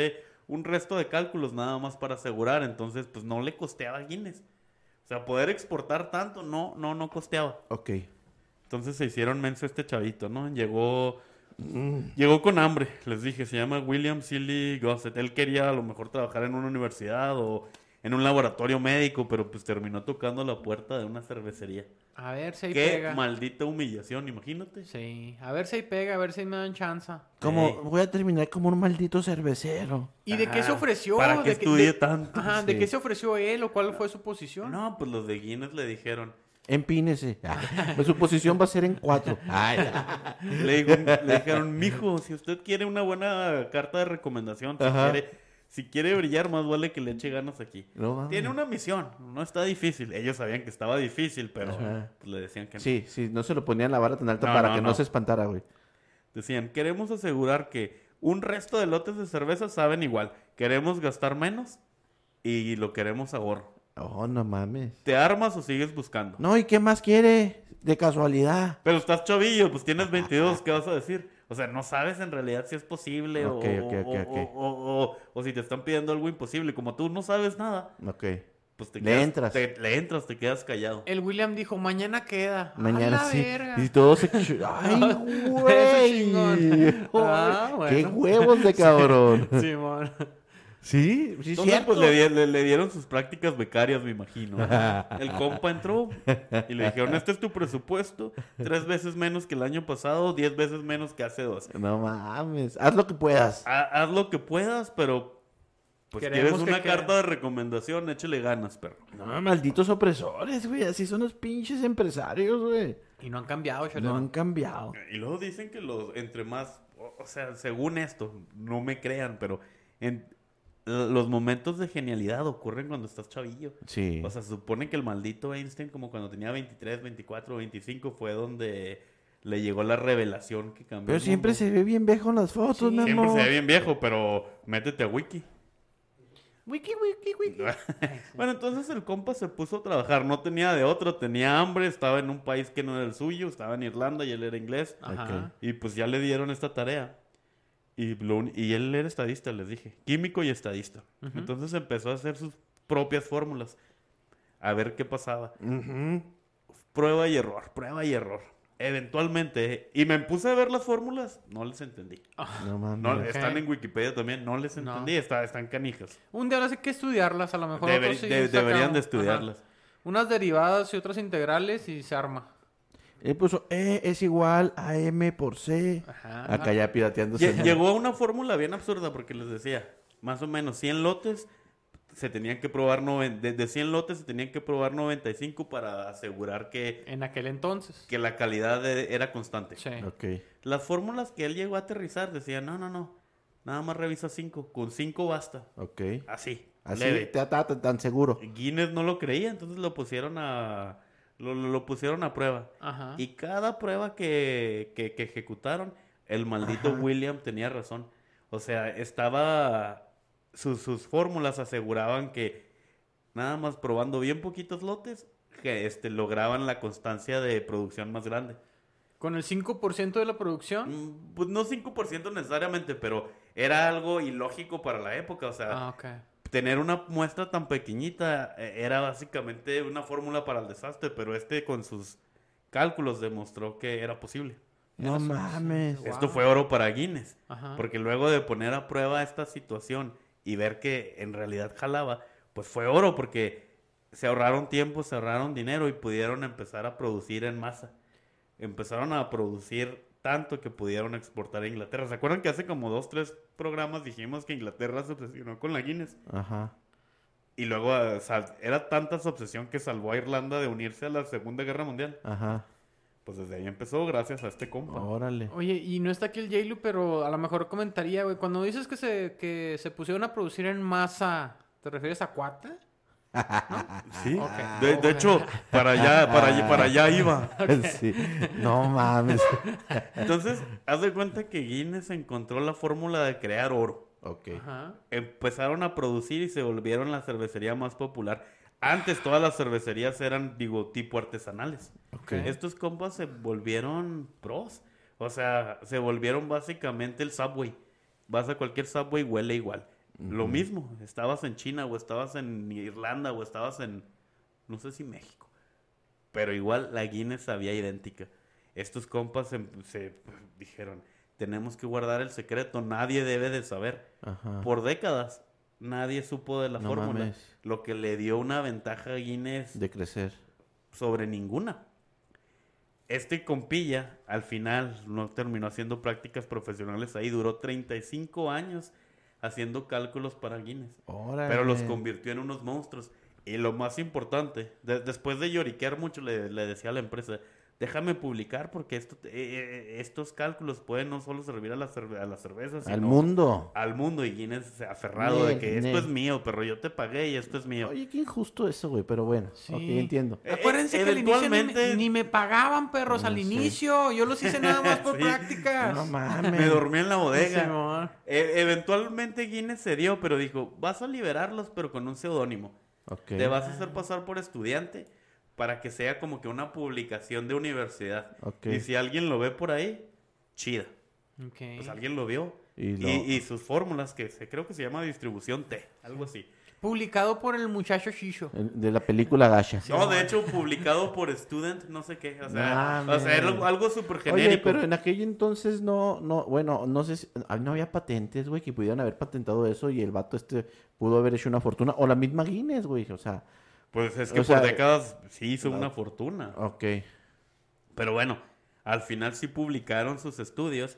un resto de cálculos nada más para asegurar. Entonces, pues no le costeaba a Guinness. O sea, poder exportar tanto, no, no, no costeaba.
Ok.
Entonces se hicieron menso este chavito, ¿no? Llegó... Llegó con hambre, les dije, se llama William Seeley Gossett. Él quería a lo mejor trabajar en una universidad o en un laboratorio médico, pero pues terminó tocando la puerta de una cervecería.
A ver si ahí
Qué
pega.
maldita humillación, imagínate.
Sí, a ver si ahí pega, a ver si me dan chance.
Como,
Ey.
voy a terminar como un maldito cervecero.
¿Y de qué se
Ah,
ofreció?
¿Para qué
¿De qué-
estudié
de-
tanto?
Ajá, ¿de
Sí.
qué se ofreció él o cuál fue su posición?
No, pues los de Guinness le dijeron.
Empínese. Ah, pues su posición va a ser en cuatro. Ay,
Le, dijo- le dijeron, mijo, si usted quiere una buena carta de recomendación, si
Ajá.
quiere, si quiere brillar, más vale que le eche ganas aquí.
no mames.
Tiene una misión, no está difícil. Ellos sabían que estaba difícil, pero
Ajá.
pues, le decían que no.
Sí, sí, no se lo ponían la vara tan alta
No,
para
no,
que no.
no.
se espantara, güey.
Decían, queremos asegurar que un resto de lotes de cerveza saben igual. Queremos gastar menos y lo queremos ahorro.
Oh, no mames.
¿Te armas o sigues buscando?
No, ¿y qué más quiere? De casualidad.
Pero estás chavillo, pues tienes veintidós, ¿qué vas a decir? O sea, no sabes en realidad si es posible o-
Ok, ok, ok,
o,
ok.
o- o- o- o si te están pidiendo algo imposible. Como tú no sabes nada,
Ok.
pues te
Le
quedas,
entras.
te- le entras, te quedas callado.
El William dijo, mañana queda.
Mañana
¡A la
sí.
verga!
Y todo se... ¡Ay,
Eso
güey!
chingón. Ah,
¡Qué
bueno.
huevos de cabrón!
Simón.
Sí, sí,
Entonces,
cierto.
pues le, di- le- le dieron sus prácticas becarias, me imagino. El compa entró y le dijeron, este es tu presupuesto, tres veces menos que el año pasado, diez veces menos que hace dos.
No mames. Haz lo que puedas.
Ha- haz lo que puedas, pero pues
Queremos
quieres una
que
carta
quede.
de recomendación, échale ganas, perro.
No, malditos opresores, güey. Así son los pinches empresarios, güey.
Y no han cambiado, chalero.
No han cambiado.
Y luego dicen que los entre más, o, o sea, según esto, no me crean, pero en l- los momentos de genialidad ocurren cuando estás chavillo.
Sí.
O sea, se supone que el maldito Einstein, como cuando tenía veintitrés, veinticuatro, veinticinco, fue donde le llegó la revelación que cambió.
Pero
el
siempre
mundo.
se ve bien viejo en las fotos,
Sí.
mi
Siempre
amor.
se ve bien viejo, pero métete a Wiki.
Wiki, wiki, wiki.
Bueno, entonces el compa se puso a trabajar, no tenía de otro, tenía hambre, estaba en un país que no era el suyo, estaba en Irlanda y él era inglés.
Ajá.
Y pues ya le dieron esta tarea. Y, lo un- y él era estadista, les dije. Químico y estadista.
Ujú.
Entonces empezó a hacer sus propias fórmulas. A ver qué pasaba.
Ujú.
Prueba y error, prueba y error. Eventualmente. Y me puse a ver las fórmulas. No les entendí.
No mames.
No,
Ok.
Están en Wikipedia también. No les
No.
entendí. Está- están canijas.
Un día ahora sí que estudiarlas, a lo mejor
Deber-
otros sí
de-
sacan-
deberían de
Ajá.
estudiarlas.
Unas derivadas y otras integrales y se arma.
Él puso E es igual a M por C.
Ajá.
Acá ya pirateándose.
Lle- Llegó a una fórmula bien absurda porque les decía, más o menos cien lotes se tenían que probar, noven- de, de cien lotes se tenían que probar noventa y cinco para asegurar que,
En aquel entonces.
que la calidad de- era constante.
Sí.
Ok.
Las fórmulas que él llegó a aterrizar decían, no, no, no, nada más revisa cinco, con cinco basta.
Ok.
Así,
Así,
leve.
te ta- ta- tan seguro.
Guinness no lo creía, entonces lo pusieron a, lo, lo- lo pusieron a prueba.
Ajá.
Y cada prueba que, que, que ejecutaron, el maldito
Ajá.
William tenía razón. O sea, estaba... Sus, sus fórmulas aseguraban que nada más probando bien poquitos lotes, que este, lograban la constancia de producción más grande.
Con el cinco por ciento de la producción.
Mm, Pues no cinco por ciento necesariamente, pero era algo ilógico para la época. O sea,
Ah, ok.
tener una muestra tan pequeñita eh, era básicamente una fórmula para el desastre, pero este con sus cálculos demostró que era posible.
No
Era
mames.
suficiente.
Esto
Wow.
fue oro para Guinness,
Ajá.
porque luego de poner a prueba esta situación y ver que en realidad jalaba, pues fue oro porque se ahorraron tiempo, se ahorraron dinero y pudieron empezar a producir en masa. Empezaron a producir tanto que pudieron exportar a Inglaterra. ¿Se acuerdan que hace como dos, tres programas dijimos que Inglaterra se obsesionó con la Guinness?
Ajá.
Y luego eh, sal- era tanta su obsesión que salvó a Irlanda de unirse a la Segunda Guerra Mundial.
Ajá.
Pues desde ahí empezó gracias a este compa.
Órale.
Oye, y no está aquí el J-Lu, pero a lo mejor comentaría, güey. Cuando dices que se, que se pusieron a producir en masa, ¿te refieres a cuata?
Sí.
Ok.
De, de hecho, para allá, para allá, para allá iba.
Sí. No mames.
Entonces, haz de cuenta que Guinness encontró la fórmula de crear oro.
Ok.
Ajá.
Empezaron a producir y se volvieron la cervecería más popular. Antes todas las cervecerías eran, digo, tipo artesanales.
Ok.
Estos compas se volvieron pros. O sea, se volvieron básicamente el Subway. Vas a cualquier Subway, huele igual. Lo mismo, estabas en China o estabas en Irlanda o estabas en, no sé si México, pero igual la Guinness sabía idéntica. Estos compas se, se dijeron, tenemos que guardar el secreto, nadie debe de saber.
Ajá.
Por décadas, nadie supo de la
No
fórmula,
mames.
lo que le dio una ventaja a Guinness
De crecer.
sobre ninguna. Este compilla, al final, no terminó haciendo prácticas profesionales ahí, duró treinta y cinco años haciendo cálculos para Guinness.
Órale.
Pero los convirtió en unos monstruos. Y lo más importante, de- después de lloriquear mucho, le, le decía a la empresa, déjame publicar porque esto, eh, eh, estos cálculos pueden no solo servir a la, cerve- a la cerveza, sino
Al mundo.
al mundo. Y Guinness se ha aferrado de
Nel,
que esto
nel.
es mío, pero yo te pagué y esto es mío.
Oye, qué injusto eso, güey, pero bueno.
Sí.
Ok, entiendo.
Eh,
Acuérdense
eh,
que al inicio ni me,
eventualmente-
ni me pagaban, perros, al
Sí.
inicio. Yo los hice nada más por
Sí.
prácticas.
No mames.
Me dormí en la bodega.
Simón.
Eh, eventualmente Guinness cedió, pero dijo, vas a liberarlos, pero con un seudónimo.
Ok.
Te vas a hacer pasar por estudiante para que sea como que una publicación de universidad.
Ok.
Y si alguien lo ve por ahí, chida.
Ok.
Pues alguien lo vio.
Y
Y,
lo-
y sus fórmulas, que se, creo que se llama distribución T, algo así.
Publicado por el muchacho Shisho.
De la película Gacha.
No, de hecho, publicado por Student, no sé qué. O sea,
Nah,
o sea era
man.
algo súper
Oye,
genérico.
pero en aquel entonces no, no, bueno, no sé si, ah, no había patentes, güey, que pudieran haber patentado eso y el vato este pudo haber hecho una fortuna. O la misma Guinness, güey, o sea,
Pues es que
o
por
sea,
décadas sí hizo
la-
una fortuna.
ok.
Pero bueno, al final sí publicaron sus estudios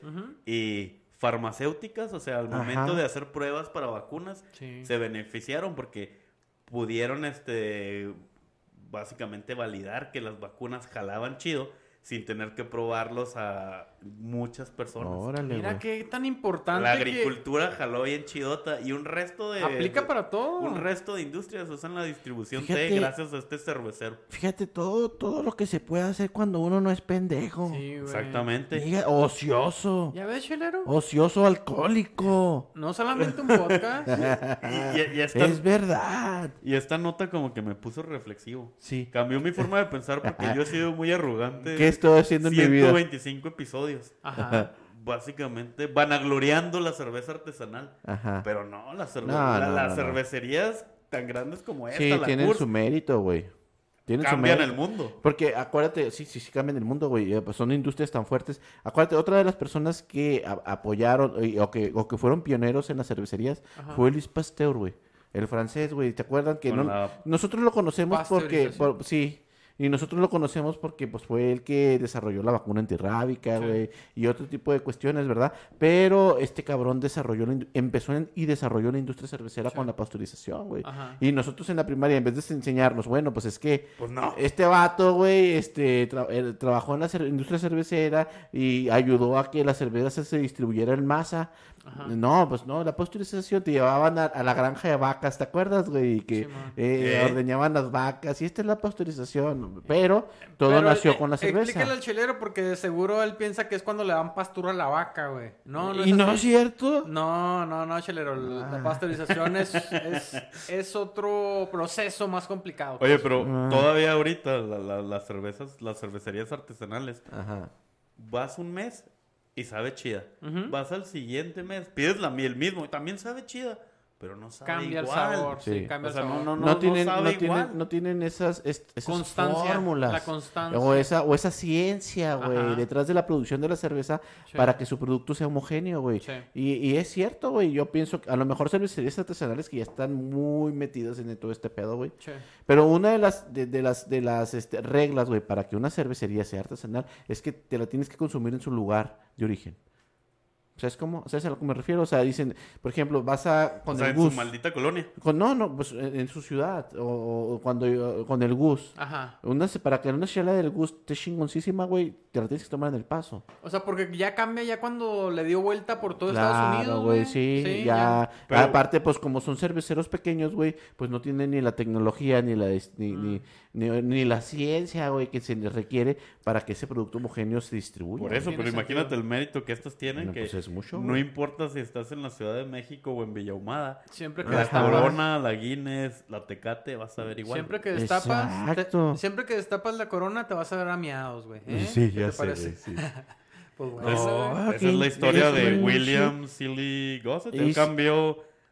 y farmacéuticas, o sea, al
Ajá.
momento de hacer pruebas para vacunas,
Sí.
se beneficiaron porque pudieron, este, básicamente validar que las vacunas jalaban chido sin tener que probarlos a muchas personas.
Órale,
Mira
güey.
qué tan importante
La
que
agricultura jaló bien chidota y un resto de...
aplica
de-
para todo.
Un resto de industrias usan la distribución
Fíjate-
T gracias a este cervecero.
Fíjate todo, todo lo que se puede hacer cuando uno no es pendejo.
Sí, güey.
Exactamente.
Diga, ocioso.
¿Ya ves, chelero?
Ocioso alcohólico.
No solamente un podcast.
Y, y- y esta,
Es verdad.
y esta nota como que me puso reflexivo.
Sí.
Cambió mi forma de pensar porque yo he sido muy arrogante.
¿Qué estoy haciendo en mi vida?
ciento veinticinco episodios.
Ajá.
Básicamente vanagloriando la cerveza artesanal.
Ajá.
Pero no, las, cerve-
No,
la-
no,
las
no, no.
cervecerías tan grandes como esta,
Sí,
la
tienen
Coors,
su mérito, güey. Tienen su
cambian
mérito.
el mundo.
Porque acuérdate, sí, sí, sí cambian el mundo, güey. eh, pues son industrias tan fuertes. Acuérdate, otra de las personas que a- apoyaron y- o, que, o que fueron pioneros en las cervecerías
Ajá.
fue Luis Pasteur, güey. El francés, güey. ¿Te acuerdan que
Con
no?
la-
Nosotros lo conocemos porque...
Pasteurización.
por- sí. Y nosotros lo conocemos porque pues fue el que desarrolló la vacuna antirrábica,
Sí.
güey, y otro tipo de cuestiones, ¿verdad? Pero este cabrón desarrolló, la in- empezó en- y desarrolló la industria cervecera
Sí.
con la pasteurización, güey.
Ajá.
Y nosotros en la primaria, en vez de enseñarnos, bueno, pues es que
Pues no.
este vato, güey, este, tra- eh, trabajó en la cer- industria cervecera y ayudó a que la cerveza se distribuyera en masa.
Ajá.
No, pues no, la pasteurización te llevaban a, a la granja de vacas, ¿te acuerdas, güey? Y que
Sí, man.
eh,
¿Qué?
ordeñaban las vacas y esta es la pasteurización. Pero todo
Pero,
nació
eh,
con la cerveza.
Explícale al chelero porque de seguro él piensa que es cuando le dan pastura a la vaca, güey. No, no
¿Y
es
no
así.
es cierto?
No, no, no, chelero. La
Ah.
pasteurización es, es, es otro proceso más complicado.
Oye, pero
Ah.
todavía ahorita la- la- las cervezas, las cervecerías artesanales,
Ajá.
vas un mes y sabe chida.
Ujú.
Vas al siguiente mes, pides la miel mismo y también sabe chida, pero no sabe
Cambia
igual.
el sabor, sí,
Sí.
cambia
O sea,
el sabor.
no,
No,
no
tienen,
sabe
no,
igual.
tienen, no tienen esas, est- esas
Constancia,
fórmulas.
la constancia.
O esa, o esa ciencia, güey,
Ajá.
detrás de la producción de la cerveza
Sí.
para que su producto sea homogéneo, güey.
Sí.
Y, y es cierto, güey. Yo pienso que a lo mejor cervecerías artesanales que ya están muy metidas en todo este pedo, güey.
Che.
Pero una de las, de, de las, de las este, reglas, güey, para que una cervecería sea artesanal es que te la tienes que consumir en su lugar de origen. ¿Sabes cómo? ¿Sabes a lo que me refiero? O sea, dicen, por ejemplo, vas a con
O sea,
el
en
Gus.
su maldita colonia.
Con, no, no, pues en, en su ciudad. O, o cuando con el Gus.
Ajá.
Una, para que una chela del Gus esté chingoncísima, güey, te la tienes que tomar en el Paso.
O sea, porque ya cambia ya cuando le dio vuelta por todo
Claro,
Estados Unidos,
güey,
güey.
sí, ya.
Pero-
Aparte, pues como son cerveceros pequeños, güey, pues no tienen ni la tecnología ni la es- ni,
Mm.
ni, ni, ni la ciencia, güey, que se les requiere para que ese producto homogéneo se distribuya.
Por eso,
Tiene
pero imagínate
sentido.
el mérito que estos tienen,
Bueno,
que
pues es mucho,
no
güey.
importa si estás en la Ciudad de México o en Villahumada.
Siempre que
La
Ajá.
destapas,
Corona, la Guinness, la Tecate, vas a ver igual.
siempre que destapas, te-
Exacto.
siempre que destapas la corona te vas a ver a miados, güey. ¿eh?
Sí,
¿Qué
ya
te
sé,
parece?
güey, sí.
Pues bueno,
Es-
No,
güey.
esa
qué
es la historia de
interesante.
William Silly Gossett. Él
Y-
cambió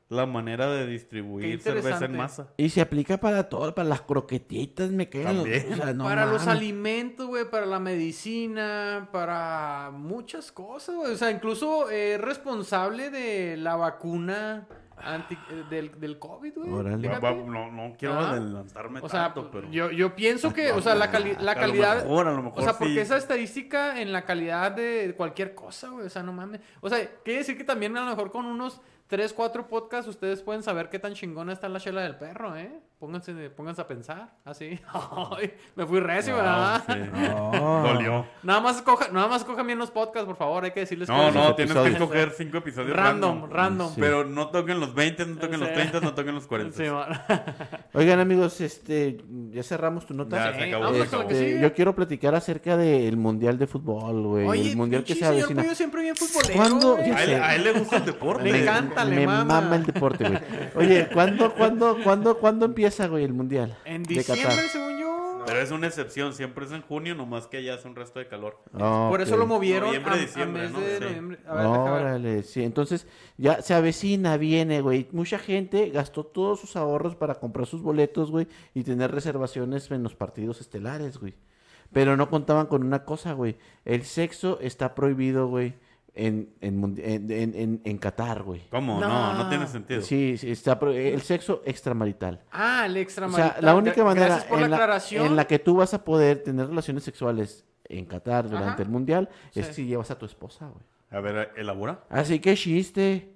la manera de
Qué
distribuir cerveza
interesante.
en masa.
Y se aplica para todo, para las croquetitas, me quedan.
También.
O sea, no
para los
mames.
alimentos, güey, para la medicina, para muchas cosas, güey. O sea, incluso es responsable de la vacuna anti, eh, del, del COVID, güey.
Órale.
Va-
Fíjate.
va- No, no quiero
Ah.
adelantarme
O sea,
tanto, pero...
yo, yo pienso que, o sea, la, cali- la
A lo
calidad...
mejor, a lo mejor
O sea,
sí.
porque esa estadística en la calidad de cualquier cosa, güey. O sea, no mames. O sea, quiere decir que también a lo mejor con unos tres, cuatro podcasts ustedes pueden saber qué tan chingona está la chela del perro, ¿eh? Pónganse, pónganse a pensar. Así. Ay, me fui recio,
No,
¿verdad?
sí.
No.
Dolió.
Nada más coja, nada más cojan bien los podcasts, por favor. Hay que decirles
No,
cuáles
no,
son.
tienes
episodios.
que escoger cinco episodios
Random,
random.
random.
Sí.
Pero no toquen los veinte, no toquen los
Sí.
treinta, no toquen los cuarenta.
Sí, man.
Oigan, amigos, este, ya cerramos tu nota.
Ya,
Sí,
se acabó.
vámonos
se
con lo que
acabó.
sigue.
Yo quiero platicar acerca del Mundial de Fútbol, güey.
Oye,
el Mundial que
pinche
se
señor
avecina.
Pollo siempre bien futbolero,
¿Cuándo?
güey.
Ya
A él,
sé.
a él le gusta el deporte.
Le encanta, le
me
mama.
mama el deporte, güey. Oye, ¿cuándo, cuándo, cuándo, cuándo empieza, güey, el Mundial?
En
de
diciembre,
Qatar?
según yo.
Pero es una excepción, siempre es en junio, nomás que allá hace un resto de calor.
Ah,
Por eso
ok.
lo movieron
Noviembre,
a, a
diciembre,
mes
¿no?
de
Sí.
noviembre. A ver, deja ver.
Órale, sí. Entonces, ya se avecina, viene, güey. Mucha gente gastó todos sus ahorros para comprar sus boletos, güey, y tener reservaciones en los partidos estelares, güey. Pero no contaban con una cosa, güey. El sexo está prohibido, güey, en, en, mundi- en, en, en- en Qatar, güey.
¿Cómo?
No.
No, no, tiene sentido.
Sí, sí, está pro- el sexo extramarital.
Ah, el
O
extramarital.
sea, la única
Gra-
manera
Gracias por la
en la,
aclaración.
en la que tú vas a poder tener relaciones sexuales en Qatar durante
Ajá.
el Mundial es
Sí.
si llevas a tu esposa, güey.
A ver, elabora.
Así que chiste.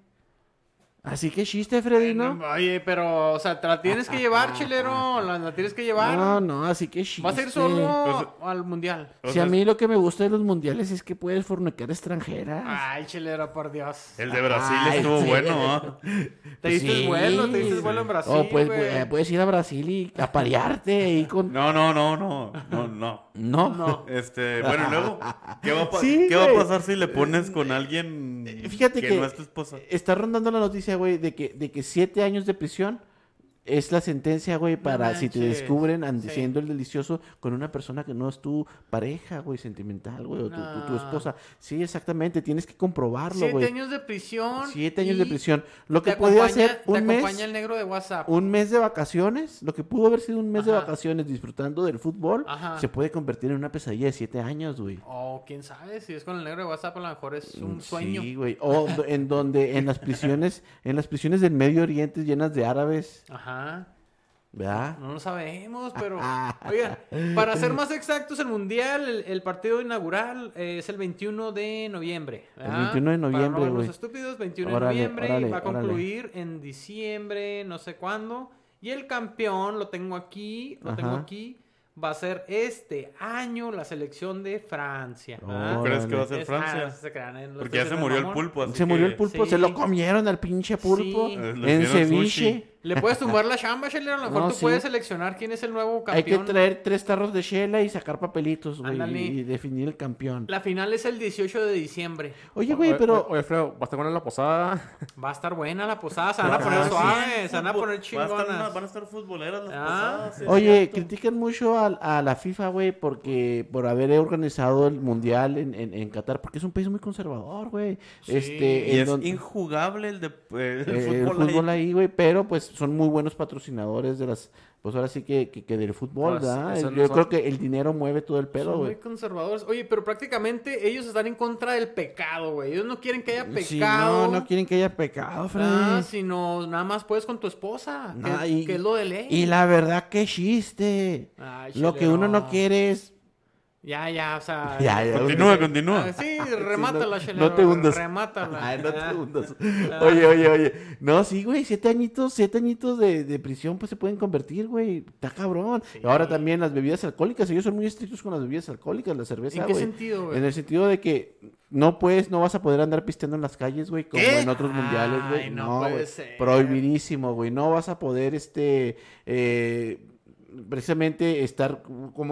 Así que chiste, Freddy, ¿no?
No, Oye, pero, o sea, ¿te la tienes que llevar, chilero? ¿La, la tienes que llevar?
No, no, así que chiste.
¿Vas a ir solo
Entonces-
al mundial?
O
Si
sea,
a mí lo que me gusta de los mundiales es que puedes fornicar extranjeras.
Ay, chilero, por Dios.
El de Brasil
Ay,
estuvo
sí.
bueno, ¿ah?
Te diste
Sí.
vuelo, te diste vuelo en Brasil,
O pues,
güey.
eh, puedes ir a Brasil y aparearte ahí con...
No, no, no, no, no, no.
No,
No.
Este, bueno, y luego, ¿qué va a, pa-
Sí,
¿qué va a
güey.
pasar si le pones con alguien
Fíjate que,
no es tu esposa?
está rondando la noticia, güey, de que, de que siete años de prisión es la sentencia, güey, para si te
manches.
descubren
Sí.
haciendo el delicioso con una persona que no es tu pareja, güey, sentimental, güey, o tu, tu- tu
No.
esposa. Sí, exactamente, tienes que comprobarlo,
Siete
güey.
años de prisión.
Siete años
y
de prisión. Lo
te
que podía
acompaña-
ser un
Te
mes,
acompaña el negro de WhatsApp.
un mes de vacaciones, lo que pudo haber sido un mes de
Ajá.
vacaciones disfrutando del fútbol,
Ajá.
se puede convertir en una pesadilla de siete años, güey.
O quién sabe, si es con el negro de WhatsApp, a lo mejor es un sueño.
Mm, Sí, güey. O do- en donde en las prisiones, en las prisiones del Medio Oriente llenas de árabes,
Ajá.
¿verdad?
No lo sabemos, pero... Oigan, para ser más exactos, el Mundial, el, el partido inaugural eh, es el veintiuno de noviembre. ¿verdad?
El veintiuno de
Para
noviembre,
no vernos
güey.
estúpidos, veintiuno
Órale,
de noviembre.
órale,
y va a
órale.
concluir en diciembre, no sé cuándo. Y el campeón, lo tengo aquí, lo tengo
Ajá.
aquí, va a ser este año la selección de Francia. ¿verdad?
¿Tú crees que va a ser
Es-
Francia?
ah, no se crean, ¿eh? Lo
Porque
estoy
ya se
haciendo
murió el
mamón.
pulpo, así
Se murió
que-
el pulpo,
sí.
se lo comieron al pinche pulpo
Sí.
Eh, le
en
hicieron
ceviche.
sushi.
Le puedes tumbar la chamba, Sheldon. A lo mejor
No,
tú
sí.
puedes seleccionar quién es el nuevo
Hay que
campeón.
traer tres tarros de chela y sacar papelitos, güey,
Ándale.
y definir el campeón.
La final es el dieciocho de diciembre.
Oye, güey,
Oye,
pero
Oye, Alfredo, ¿vas a estar con la posada?
Va a estar buena la posada. Se van a poner
Ah, sí.
suaves. Se van a poner
Va a estar una-
chingonas.
van a estar futboleras las
Ah.
pasadas. sí, es
oye,
cierto.
critican mucho a, a la FIFA, güey, porque por haber organizado el mundial en, en, en Qatar, porque es un país muy conservador, güey.
Sí.
Este,
Y
en
es
donde-
injugable el, de, eh, el
eh,
fútbol,
el fútbol
ahí.
ahí, güey, pero pues son muy buenos patrocinadores de las, pues ahora sí que, que, que del fútbol,
Pues,
¿verdad?
eso
Yo
no son-
creo que el dinero mueve todo el pedo,
Son muy
güey.
conservadores. Oye, pero prácticamente ellos están en contra del pecado, güey. Ellos no quieren que haya
Sí,
pecado.
no, no quieren que haya pecado, Freddy.
Ah, sino nada más puedes con tu esposa. Que,
Nah, y-
que es lo de ley.
Y la verdad, qué chiste.
Ay,
Lo que
chelero.
uno no quiere es...
Ya, ya, o sea.
Ya, ya,
Continúa,
Ah,
continúa.
sí, remátala,
no-
chelero.
no te hundas.
Remátala.
Ay, no te
Ah.
hundas. Oye, oye, oye. No, sí, güey, siete añitos, siete añitos de, de prisión, pues se pueden convertir, güey. Está cabrón.
Sí.
Ahora también las bebidas alcohólicas, ellos son muy estrictos con las bebidas alcohólicas, la cerveza,
¿En qué
güey.
sentido, güey?
En el sentido de que no puedes, no vas a poder andar pisteando en las calles, güey, como
¿Qué?
en otros mundiales, güey.
Ay, no
No,
puede
güey.
ser.
Prohibidísimo, güey. No vas a poder, este, eh, precisamente estar como en,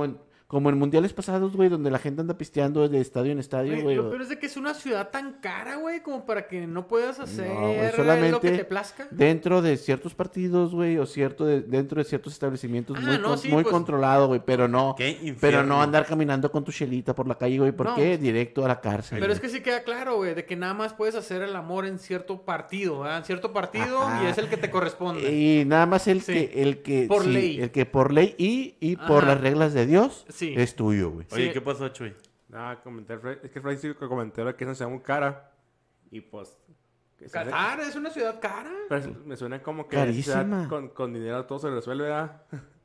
como en mundiales pasados, güey, donde la gente anda pisteando de estadio en estadio,
Güey,
güey.
lo
o-
peor es de que es una ciudad tan cara, güey, como para que no puedas hacer
No, güey,
lo que
solamente
te plazca.
dentro de ciertos partidos, güey, o cierto de, dentro de ciertos establecimientos
Ah,
muy,
no,
con-
sí,
muy
pues.
controlado, güey, pero no,
Qué infierno.
pero no andar caminando con tu chelita por la calle, güey, ¿por
No.
qué? Directo a la cárcel.
Pero es
güey.
que sí queda claro, güey, de que nada más puedes hacer el amor en cierto partido, ¿verdad? En cierto partido
Ajá.
y es el que te corresponde.
Y nada más el
Sí.
que, el que,
Por
sí,
ley.
el que por ley y, y por
Ajá.
las reglas de Dios
Sí.
es tuyo, güey.
Oye,
Sí.
¿qué pasó, Chuy?
Nada, comenté, al Fred- es que Freddy sí que comentó que es una ciudad muy cara. Y pues. que se hace-
Qatar es una ciudad cara.
pero es- me suena como que
Carísima.
ciudad con, con dinero todo se resuelve, ¿verdad?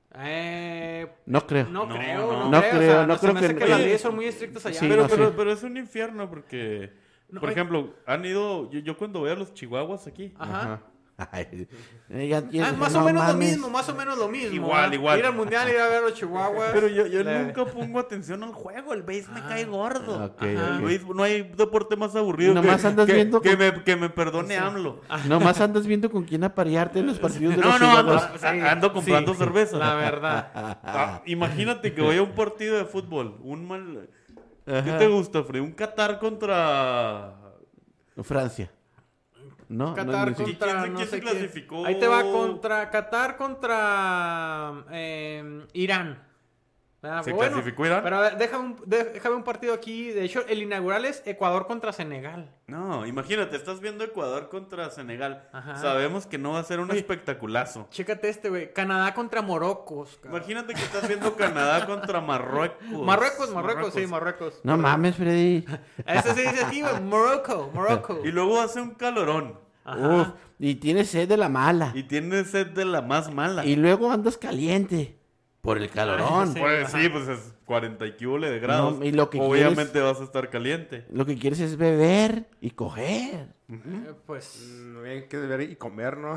Eh,
No creo.
no,
No,
creo,
no.
no,
No
creo.
creo,
o sea,
no
se
creo
me hace
que-
que las
oye,
leyes son muy estrictas allá.
sí,
pero,
no
pero,
sé.
pero es un infierno porque,
No,
por
hay-
ejemplo, han ido, yo, yo cuando voy a los chihuahuas aquí,
Ajá.
Ay, eh, ya- ya-
Ah, más
no
o menos
mames.
lo mismo, más o menos lo mismo.
Igual,
¿ah?
igual.
Ir al mundial, ir a ver a los chihuahuas.
pero yo, yo
Le-
nunca pongo atención al juego, el base me
Ah.
cae gordo.
Ok,
Ajá.
El
ok.
béisbol, no hay deporte más aburrido
Nomás
que,
andas
que-
viendo
que
con-
me, que me perdone AMLO.
Nomás andas viendo con quién aparearte en los partidos de
No,
los
no, ando,
Chihuahuas.
Sí,
ando comprando
sí,
cerveza.
La verdad.
Ah, imagínate que voy a un partido de fútbol, un mal... ¿Qué
Ajá.
te gusta, Fred? Un Qatar contra...
Francia. No, no,
Qatar
ni siquiera-
contra
¿Quién se-
no
quién
sé
se
quién.
clasificó?
Ahí te va contra Qatar contra eh, Irán. Ah,
¿Se
bueno,
clasificó Irán?
Pero a ver, deja un, de- déjame un partido aquí. De hecho, el inaugural es Ecuador contra Senegal.
No, imagínate, estás viendo Ecuador contra Senegal.
Ajá.
Sabemos que no va a ser un
Oye.
espectaculazo.
Chécate este, güey. Canadá contra Morocos. cabrón.
Imagínate que estás viendo Canadá contra Marruecos.
Marruecos, Marruecos, sí, Marruecos.
No mames, Freddy.
Ese se dice así, güey. Morocco, Morocco.
Y luego hace un calorón.
Ajá.
Uf, y tienes sed de la mala.
Y tiene sed de la más mala.
Y luego andas caliente por el calorón.
sí.
Pues
Ajá.
sí, pues es cuarenta y quíbole de grados.
No, y lo que
Obviamente vas a estar caliente.
Lo que quieres es beber y coger.
Eh, pues.
Mm, hay que beber y comer, ¿no?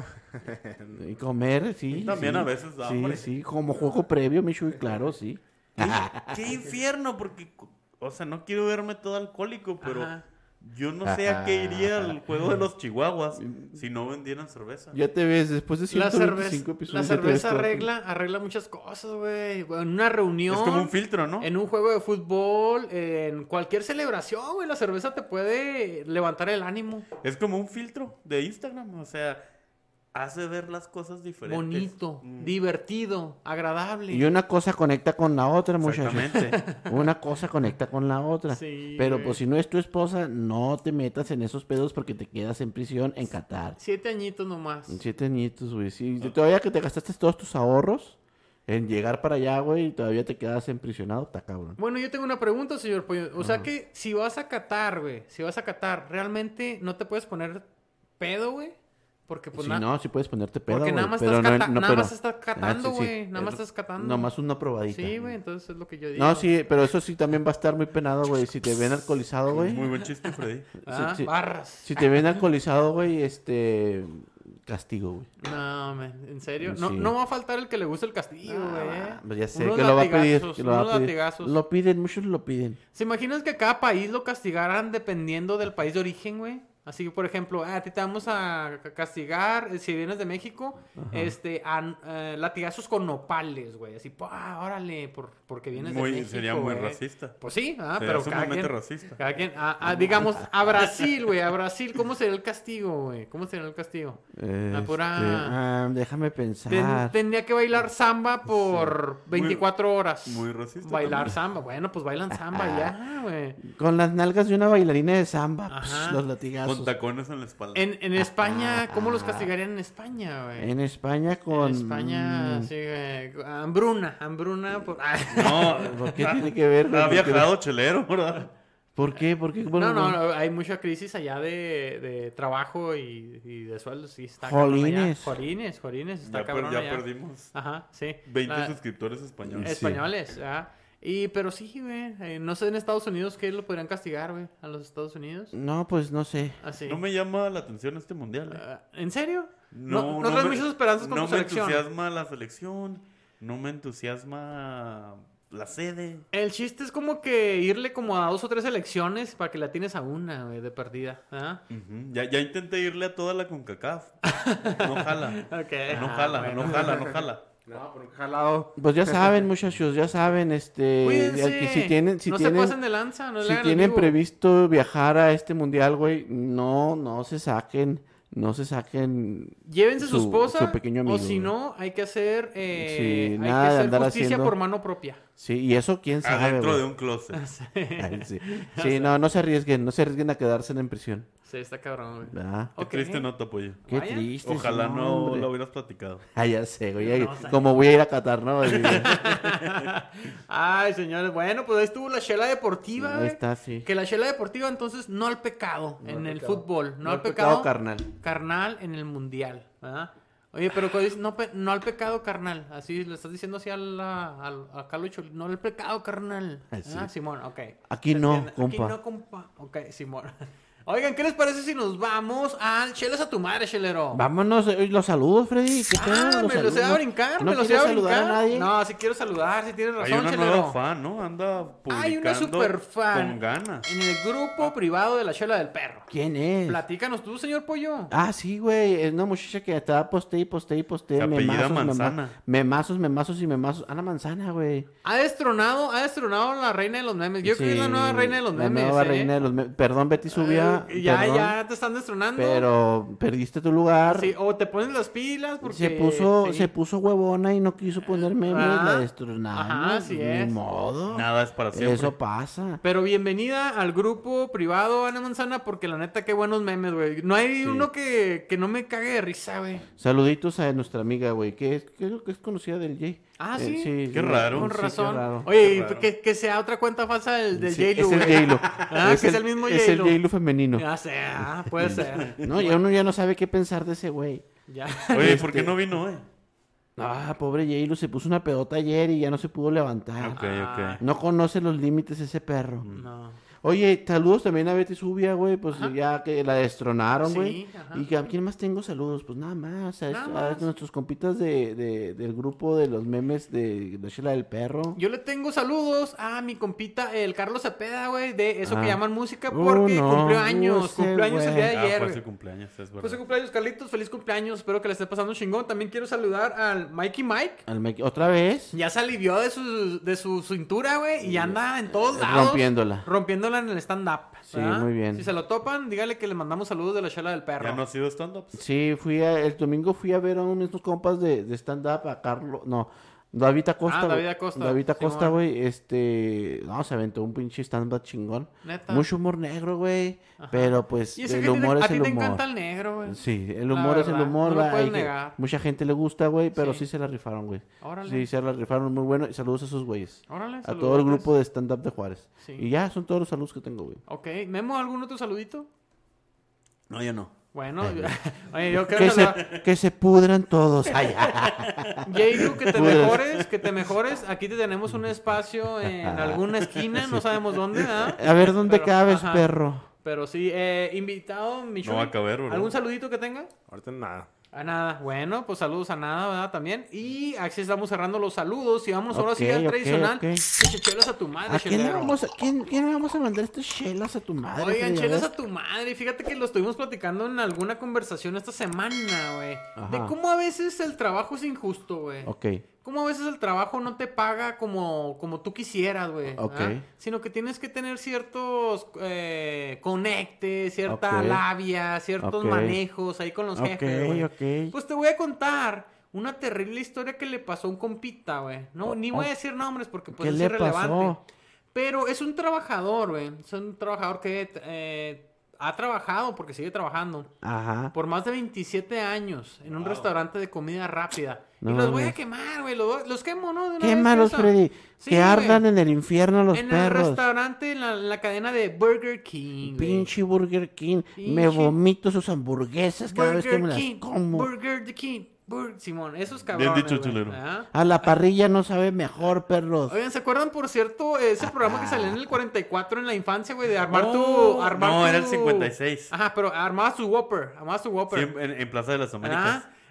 Y comer, sí.
También
sí.
a veces da
Sí,
hambre.
sí, como juego previo, Michu, y claro, sí.
¿Qué, qué infierno, porque, o sea, no quiero verme todo alcohólico, pero
Ajá.
yo no sé a qué iría el juego de los chihuahuas si no vendieran cerveza.
Ya te ves, después de
La,
ciento
cerveza,
veinticinco
la
episodios. ya te ves
cerveza
todo-
arregla, arregla muchas cosas, güey. En una reunión.
Es como un filtro, ¿no?
En un juego de fútbol, en cualquier celebración, güey, la cerveza te puede levantar el ánimo.
Es como un filtro de Instagram, o sea, hace ver las cosas diferentes.
Bonito,
Mm.
divertido, agradable.
Y una cosa conecta con la otra, muchachos.
Exactamente.
Una cosa conecta con la otra.
Sí,
Pero
güey.
pues si no es tu esposa, no te metas en esos pedos porque te quedas en prisión en Qatar.
Siete añitos nomás.
Siete añitos, güey. Sí, todavía que te gastaste todos tus ahorros en llegar para allá, güey, y todavía te quedas emprisionado, está cabrón.
Bueno, yo tengo una pregunta, señor Pollo. O sea que si vas a Qatar, güey, si vas a Qatar, ¿realmente no te puedes poner pedo, güey? Porque pues
Si
na-
no, sí puedes ponerte pedo,
Porque nada
güey,
más
pero
estás,
no-
cata-
no,
nada
pero-
más estás catando,
Ah, sí, sí.
güey. Nada más estás catando.
Nomás una probadita.
Sí, güey, entonces es lo que yo digo.
No, sí, pero eso sí también va a estar muy penado, güey. Si te ven alcoholizado, güey.
Muy buen chiste, Freddy.
Ah,
sí, sí.
barras.
Si te ven alcoholizado, güey, este... Castigo, güey.
No, man, ¿en serio? No,
Sí.
no va a faltar el que le guste el castigo, güey. ¿eh?
Pues ya sé
Unos
que lo va a pedir.
latigazos,
Que lo va
unos
a pedir.
latigazos.
Lo piden, muchos lo piden.
¿Se imaginan que cada país lo castigaran dependiendo del país de origen, güey? Así que, por ejemplo, ah, a ti te vamos a castigar, eh, si vienes de México, este, a, eh, latigazos con nopales, güey. Así, ah, órale, por, porque vienes
Muy-
de México,
sería muy
güey.
racista.
Pues sí, ah,
Sería
pero cada
sumamente
quien,
racista.
cada quien, a- a, digamos, a Brasil, güey, a Brasil, ¿cómo sería el castigo, güey? ¿Cómo sería el castigo? La pura-
Este, ah, déjame
Ten-
pensar.
tendría que bailar samba por veinticuatro horas.
Muy racista.
Bailar
también.
samba. Bueno, pues bailan samba ya, güey.
Con las nalgas de una bailarina de samba,
Ajá.
psh, los latigazos.
Con tacones en la espalda.
En, en España, ¿cómo los castigarían en España, güey?
En España con...
En España,
mm,
sí, güey. Hambruna, hambruna por... Ah.
No,
¿Por qué tiene que ver? güey?
ha
¿Por qué?
viajado chelero, ¿verdad?
¿Por qué? ¿Por qué?
No,
Bueno,
no,
no.
no, hay mucha crisis allá de, de trabajo y, y de sueldos. Sí, está cabrón allá.
Jolines.
Jolines, jolines, está
Ya, per-
cabrón
ya
allá.
perdimos
Ajá, sí.
veinte
La-
suscriptores españoles.
Españoles, ¿ah? Y, pero sí, güey. eh, no sé en Estados Unidos qué lo podrían castigar, güey. A los Estados Unidos.
No, pues no sé.
Así.
No me llama la atención este mundial. ¿eh?
Ah, ¿En serio? No, no, traes
me-
muchas esperanzas con
no
tu
me
selección.
entusiasma la selección. No me entusiasma la sede.
El chiste es como que irle como a dos o tres elecciones para que la tienes a una, güey, de perdida. ¿Ah?
Ujú. Ya, ya intenté irle a toda la CONCACAF. No jala.
Ok.
No
Ah,
jala,
bueno.
no jala, no jala.
No, por un jalado.
Pues ya saben, muchachos, ya saben, este...
Cuídense.
que si tienen, si
no
tienen,
se pasen de lanza, no le
si
hagan el
tienen
vivo.
previsto viajar a este mundial, güey, no, no se saquen, no se saquen...
Llévense su,
su-
esposa,
su pequeño amigo,
o si
güey.
no, hay que hacer, eh,
Sí,
hay
nada
que
de
hacer
andar
justicia
haciendo-
por mano propia.
Sí, y eso quién sabe,
Adentro
güey.
de un closet.
Ay, sí, Sí, no, no se arriesguen, no se arriesguen a quedarse en prisión.
Sí, está cabrón, güey.
¿Verdad?
Qué
Ok.
triste nota, pollo.
Qué
Vaya.
triste.
Ojalá
sí,
no
hombre.
lo hubieras platicado.
Ah, ya sé, güey.
No, o sea,
Como voy a ir a Qatar, ¿no? Ahí
Ay, señores, bueno, pues ahí estuvo la chela deportiva, güey.
está, sí.
Que la chela deportiva, entonces, no al pecado
No
en
al
el
pecado.
fútbol. No,
No
al
al
pecado,
pecado carnal.
Carnal en el mundial, ¿verdad? Oye, pero cuando dices, no, pe- no al pecado carnal, así le estás diciendo así a, la, al- a Carlos Choli, no al pecado carnal.
Ah, sí.
Ah, Simón, ok.
Aquí
Se
no,
entiende.
compa.
Aquí no, compa. Ok, Simón. Oigan, ¿qué les parece si nos vamos al Chelas a tu madre, chelero?
Vámonos, eh, los saludos, Freddy. ¿Qué pedo?
Ah, me los
saludos.
iba a brincar,
¿No
me los
quieres
iba a
saludar
brincar.
a nadie?
No, si quiero saludar, si tienes
Hay
razón,
una
chelero.
nueva fan, ¿no? Anda publicando
Hay una super fan
con ganas.
en el grupo privado de la chela del perro.
¿Quién es?
Platícanos tú, señor Pollo.
Ah, sí, güey. Es una muchacha que estaba poste y poste y poste.
Se apellida
memazos, mema-
Manzana.
memazos, memazos y memazos. Ana Manzana, güey.
Ha destronado, ha destronado la reina de los memes. Yo creo que es la nueva reina de los memes.
La nueva
¿eh?
reina de los memes. Perdón, Betty Subia.
Eh, ya,
perdón,
ya te están destronando.
Pero perdiste tu lugar.
Sí, o te pones las pilas porque...
Se puso,
sí.
se puso huevona y no quiso poner memes,
Ah,
la destronamos.
ajá, así
Ni
es.
modo.
Nada es para siempre.
Eso pasa.
Pero bienvenida al grupo privado, Ana Manzana, porque la neta, qué buenos memes, güey. No hay
Sí.
uno que, que no me cague de risa, güey.
Saluditos a nuestra amiga, güey, que es, que es, que es conocida del Jay.
Ah,
Eh,
¿sí?
Qué raro.
Con
sí, qué
razón.
raro.
Oye,
Qué
y
raro.
que, que sea otra cuenta falsa del, del
Sí,
J-Lo,
es el
güey.
J-Lo.
Ah, que es el mismo
Es el
J-Lo.
J-Lo femenino.
Ya sea, puede ser.
No, ya uno ya no sabe qué pensar de ese güey.
Ya.
Oye, ¿por qué
Este-
no vino hoy?
Ah, pobre J-Lo, se puso una pedota ayer y ya no se pudo levantar.
Ok,
Ah.
ok.
No conoce los límites ese perro.
No.
Oye, saludos también a Betty Subia, güey, pues ya que la destronaron,
Sí,
güey.
ajá.
¿Y que- a quién más tengo saludos? Pues nada más, a,
Nada
esto-
más.
a nuestros compitas de, de- del grupo de los memes de la Chela del Perro.
Yo le tengo saludos a mi compita, el Carlos Cepeda, güey, de eso
Ah.
que llaman música,
Uh,
porque
no.
cumplió
Uh,
años.
ese
Cumplió años el día de
Ah,
ayer,
fue
güey.
su cumpleaños, es verdad.
Fue su cumpleaños, Carlitos. Feliz cumpleaños. Espero que le esté pasando chingón. También quiero saludar al Mikey Mike.
Al Mike- ¿Otra vez?
Ya se alivió de su, de su cintura, güey, y anda en todos lados.
Rompiéndola.
Rompiéndola en el stand-up.
Sí,
¿verdad?
muy bien.
Si se lo topan, dígale que le mandamos saludos de la chela del perro.
¿Ya no ha sido stand-ups?
Sí, fui a- el domingo fui a ver a unos compas de, de stand-up, a Carlos, no, David Acosta.
Ah,
güey.
David Acosta,
David Acosta,
Simón.
güey, este, no, se aventó un pinche stand-up chingón.
Neta.
Mucho humor negro, güey,
Ajá.
pero pues
Y ese
el
que
humor
te-
es
a ti
el
te
humor.
encanta el negro, güey.
Sí, el
La
humor es el
verdad,
humor,
no lo
va,
puedes
hay que-
negar.
mucha gente le gusta, güey, pero
Sí.
sí. se la rifaron, güey.
Órale.
Sí, se la rifaron muy bueno y saludos a esos güeyes.
Órale,
A todo el
saludotes.
grupo de stand-up de Juárez.
Sí.
Y ya, son todos los saludos que tengo, güey.
Ok. ¿Memo, algún otro saludito?
No, ya no.
Bueno, oye, yo quiero
Que
saludar.
se, que se pudran todos. Ay, ay.
Jaylu, que te
Puras.
mejores, que te mejores. Aquí te tenemos un espacio en alguna esquina, no sabemos dónde, ¿verdad?
A ver dónde
Pero,
cabes,
ajá.
perro.
Pero sí, eh, invitado, Michu.
No va a caber, ¿verdad?
¿Algún saludito que tenga?
Ahorita nada.
A nada. Bueno, pues saludos a nada, ¿verdad? También. Y así estamos cerrando los saludos. Y vámonos ahora sí
Ok,
al
ok,
tradicional.
ok.
Que se chelas a tu madre,
¿A quién le,
chelero.
vamos a, quién, quién le vamos a mandar estas chelas a tu madre?
Oigan,
Freddy? A
chelas
ver.
a tu madre. Fíjate que lo estuvimos platicando en alguna conversación esta semana, güey. De
Ajá.
cómo a veces el trabajo es injusto, güey.
Ok.
Cómo a veces el trabajo no te paga como, como tú quisieras, güey.
Ok.
¿ah? Sino que tienes que tener ciertos eh, conectes, cierta
Ok.
labia, ciertos
Ok.
manejos ahí con los
Ok,
jefes, güey.
ok.
Pues te voy a contar una terrible historia que le pasó a un compita, güey. No, ni voy a decir nombres porque pues
¿Qué
es
le
irrelevante.
pasó?
Pero es un trabajador, güey. Es un trabajador que eh, ha trabajado, porque sigue trabajando,
Ajá.
por más de veintisiete años en un restaurante de comida rápida.
No
y los voy a
mames.
quemar, güey. Los, los quemo, ¿no? De una vez,
Quémalos,
eso.
Freddy.
Sí,
que
güey.
ardan en el infierno los
En el
perros.
restaurante, en la, en la cadena de Burger King, güey.
Pinche Burger King. Me
Pinche-
vomito sus hamburguesas cada vez que me las
King,
como.
Burger the King. Bur- Simón, esos
Bien
cabrones,
dicho,
güey.
chulero.
¿Ah?
A la parrilla no sabe mejor, perros.
Oigan, ¿se acuerdan, por cierto, ese programa que salía en el cuarenta y cuatro en la infancia, güey? De armar
Oh,
tu... Armar
no,
tu-
era el cincuenta y seis.
Ajá, pero armabas tu Whopper. Armabas tu Whopper.
Sí, en, en Plaza de las Américas.
Ah,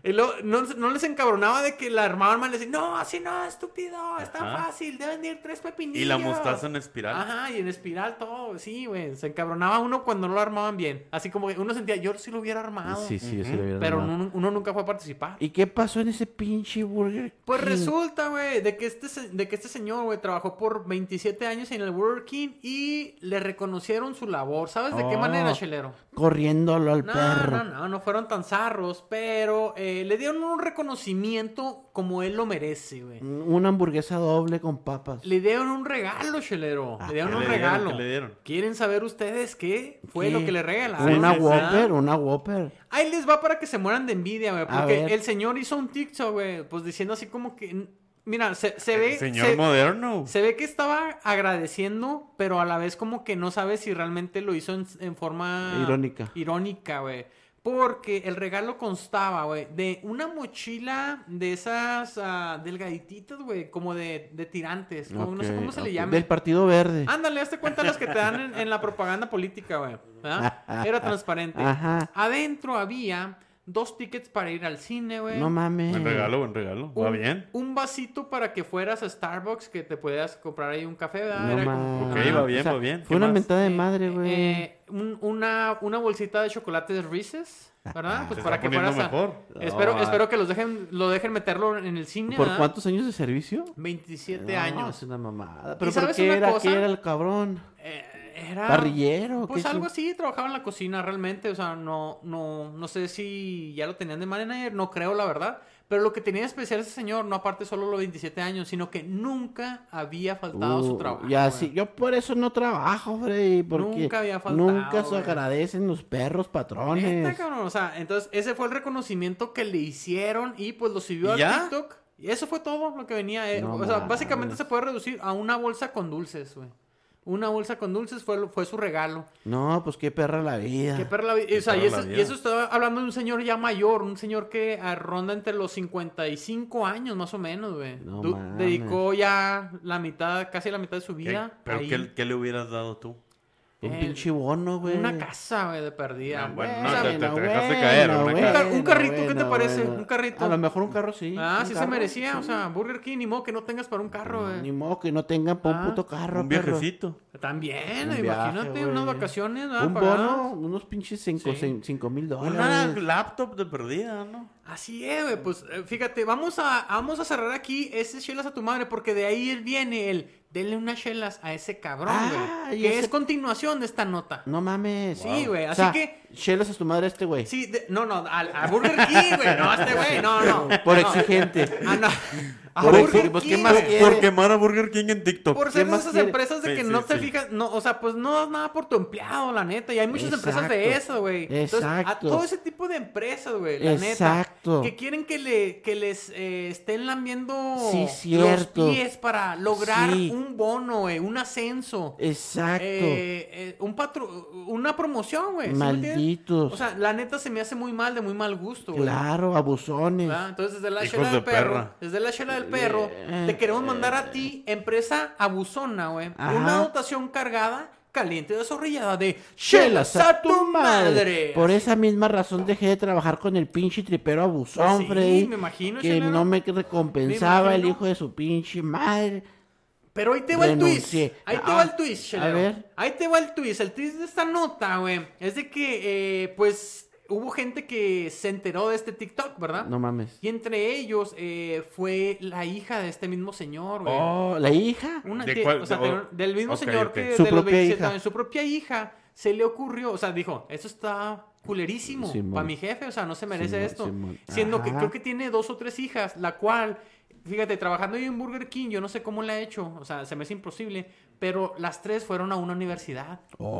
Y luego, no, no les encabronaba de que la armaban mal. Les decían, no, así no, estúpido. Es tan
Ajá.
fácil. Deben de ir tres pepinillos.
Y la mostaza en espiral.
Ajá, y en espiral todo. Sí, güey. Se encabronaba uno cuando no lo armaban bien. Así como que uno sentía, yo sí lo hubiera armado.
Sí, sí, yo sí
Ujú.
lo hubiera
Pero
armado.
uno, uno nunca fue a participar.
¿Y qué pasó en ese pinche Burger
Pues
King?
resulta, güey, de que este se- de que este señor, güey, trabajó por veintisiete años en el Burger King y le reconocieron su labor. ¿Sabes de qué
Oh.
manera, Chelero?
Corriéndolo al
No,
perro.
no, no, no fueron tan zarros, pero eh, le dieron un reconocimiento como él lo merece, güey.
Una hamburguesa doble con papas.
Le dieron un regalo, Chelero.
Ah,
le dieron
¿qué
un
le dieron?
regalo.
¿Qué le dieron?
¿Quieren saber ustedes qué fue
¿Qué?
lo que le regalaron?
Una
sí, sí.
Whopper, una Whopper.
Ahí les va para que se mueran de envidia, güey.
A
Porque
ver.
el señor hizo un TikTok, güey, pues diciendo así como que... Mira, se, se ve...
El señor
se-
moderno.
Se ve que estaba agradeciendo, pero a la vez como que no sabe si realmente lo hizo en, en forma...
Irónica.
Irónica, güey. Porque el regalo constaba, güey, de una mochila de esas ah, delgadititas, güey, como de, de tirantes. como- no sé
Ok,
cómo se le
ok.
llama.
Del Partido Verde.
Ándale, hazte cuenta las que te dan en, en la propaganda política, güey. ¿verdad? Era transparente.
Ajá.
Adentro había dos tickets para ir al cine, güey.
No mames.
Buen regalo, buen regalo. Va
Un,
bien.
un vasito para que fueras a Starbucks, que te puedas comprar ahí un café, ¿verdad?
No
Era como-
mames.
Ok, va bien,
O sea,
va bien.
Fue
¿Qué
una
más?
mentada de
Eh,
madre, güey.
eh, un- una, una bolsita de chocolates Reese's, ¿verdad? Pues
Se
para
está
que
poniendo
fueras a...
mejor.
Espero,
Ah.
espero que los dejen, lo dejen meterlo en el cine,
¿Por
¿verdad?
cuántos años de servicio?
veintisiete
No,
años.
Es una mamada. ¿Pero
¿Y
por
sabes
qué
una
era?
cosa?
¿Qué era el cabrón?
Eh, era...
¿Parrillero?
Pues
¿Qué
algo
es?
así, trabajaba en la cocina realmente, o sea, no, no, no sé si ya lo tenían de manager, no creo la verdad, pero lo que tenía de especial ese señor, no aparte solo los veintisiete años, sino que nunca había faltado a su
Uh,
trabajo.
Ya,
güey.
sí. Yo por eso no trabajo, Freddy. Porque
Nunca había faltado,
nunca se
güey.
agradecen los perros patrones.
Neta, cabrón, o sea, entonces ese fue el reconocimiento que le hicieron y pues lo subió
¿Y
a
ya?
TikTok. Y eso fue todo lo que venía. eh.
No
o sea,
mames.
básicamente se puede reducir a una bolsa con dulces, güey. Una bolsa con dulces fue, fue su regalo.
No, pues qué perra la vida.
Qué perra la vi- o sea, y,
perra
eso,
la
y
vida.
eso estaba hablando de un señor ya mayor, un señor que ah, ronda entre los cincuenta y cinco años más o menos, güey.
No
Du-
mames.
Dedicó ya la mitad, casi la mitad de su
¿Qué?
vida.
¿Pero
ahí.
qué, qué le hubieras dado tú?
Un
Eh,
pinche bono, güey.
Una casa, güey, de perdida.
No, bueno,
O
no,
sea,
te- te-
bueno,
dejaste caer, una
Un,
casa.
car- un carrito, ¿qué te
bueno,
parece?
bueno.
Un carrito.
A lo mejor un carro sí.
Ah,
un
sí se
carro,
merecía.
sí.
O sea, Burger King, ni modo que no tengas para un carro, güey.
Ni modo que no tengan para un
Ah,
puto carro,
Un
perro.
viajecito.
También,
Un
imagínate
viaje,
unas
güey.
vacaciones, ¿verdad?
Un
Pagadas.
bono, unos pinches cinco,
Sí.
cin- cinco mil
Una
dólares.
laptop de perdida, ¿no?
Así es, güey. Pues eh, fíjate, vamos a, vamos a cerrar aquí ese chelas a tu madre, porque de ahí él viene el denle unas chelas a ese cabrón,
Ah,
güey.
y
Que
ese-
es continuación de esta nota.
No mames.
Sí, güey,
O
así
sea,
que-
chelas a tu madre este güey.
Sí, de- no, no, al- a, Burger King, güey. No, a este güey, no, no.
Por
no.
exigente.
Ah, no. A
Por
Burger
exi- pues, ¿qué
King,
más
güey.
quiere?
Por quemar a Burger King en TikTok.
Por
¿Qué
ser de
más
esas
quiere?
empresas de
Sí,
que
sí,
no te
sí.
fijas, no, o sea, pues no das nada por tu empleado, la neta. Y hay muchas empresas de
Exacto.
eso, güey. Entonces, a
Exacto.
todo ese tipo de empresas, güey, la
Exacto.
neta. Que quieren que, le, que les eh, estén lambiendo
Sí,
los
cierto.
pies para lograr
Sí.
un bono, güey, un ascenso.
Exacto.
Eh, eh, un patro, una promoción, güey. ¿sí me entiendes?
Malditos.
O sea, la neta se me hace muy mal, de muy mal gusto, güey.
Claro, abusones.
¿verdad? Entonces, desde la
Hijos
chela
de
del perro,
perra.
desde la chela del perro,
Eh,
te queremos mandar a ti, empresa abusona, güey,
Ajá.
una dotación cargada, caliente, desorrillada de
Chelas
chelas a tu madre.
Por esa misma razón dejé de trabajar con el pinche tripero abusón,
Sí,
Freddy.
me imagino,
que
chelero.
no me recompensaba
Me
el
imagino.
hijo de su pinche madre.
Pero ahí te va el twist.
Renuncié.
Ahí te
Ah,
va el twist,
a
chelero.
ver.
Ahí te va el twist. El twist de esta nota, güey, es de que, eh, pues, hubo gente que se enteró de este TikTok, ¿verdad?
No mames.
Y entre ellos eh, fue la hija de este mismo señor, güey.
Oh, ¿la hija?
Una
¿De
tie-
cuál?
o sea,
De-
de- del mismo
ok,
señor
ok.
que
Su
de los
propia
veintisiete
hija.
años, su propia hija se le ocurrió, o sea, dijo, eso está culerísimo
Simón.
para mi jefe, o sea, no se merece
Simón,
esto.
Simón.
Siendo que
Ajá.
creo que tiene dos o tres hijas, la cual, fíjate, trabajando ahí en Burger King, yo no sé cómo le ha hecho, o sea, se me hace imposible, pero las tres fueron a una universidad.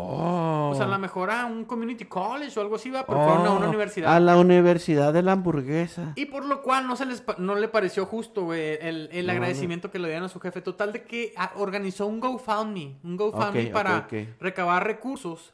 Oh.
O sea, a lo mejor a un community college o algo así, va, pero fueron a una
Oh,
universidad.
A la universidad de la hamburguesa.
Y por lo cual no se les pa- no le pareció justo, güey, el, el
No,
agradecimiento que le dieron a su jefe. Total de que ah, organizó un GoFundMe, un GoFundMe
Ok,
para
ok, ok.
recabar recursos.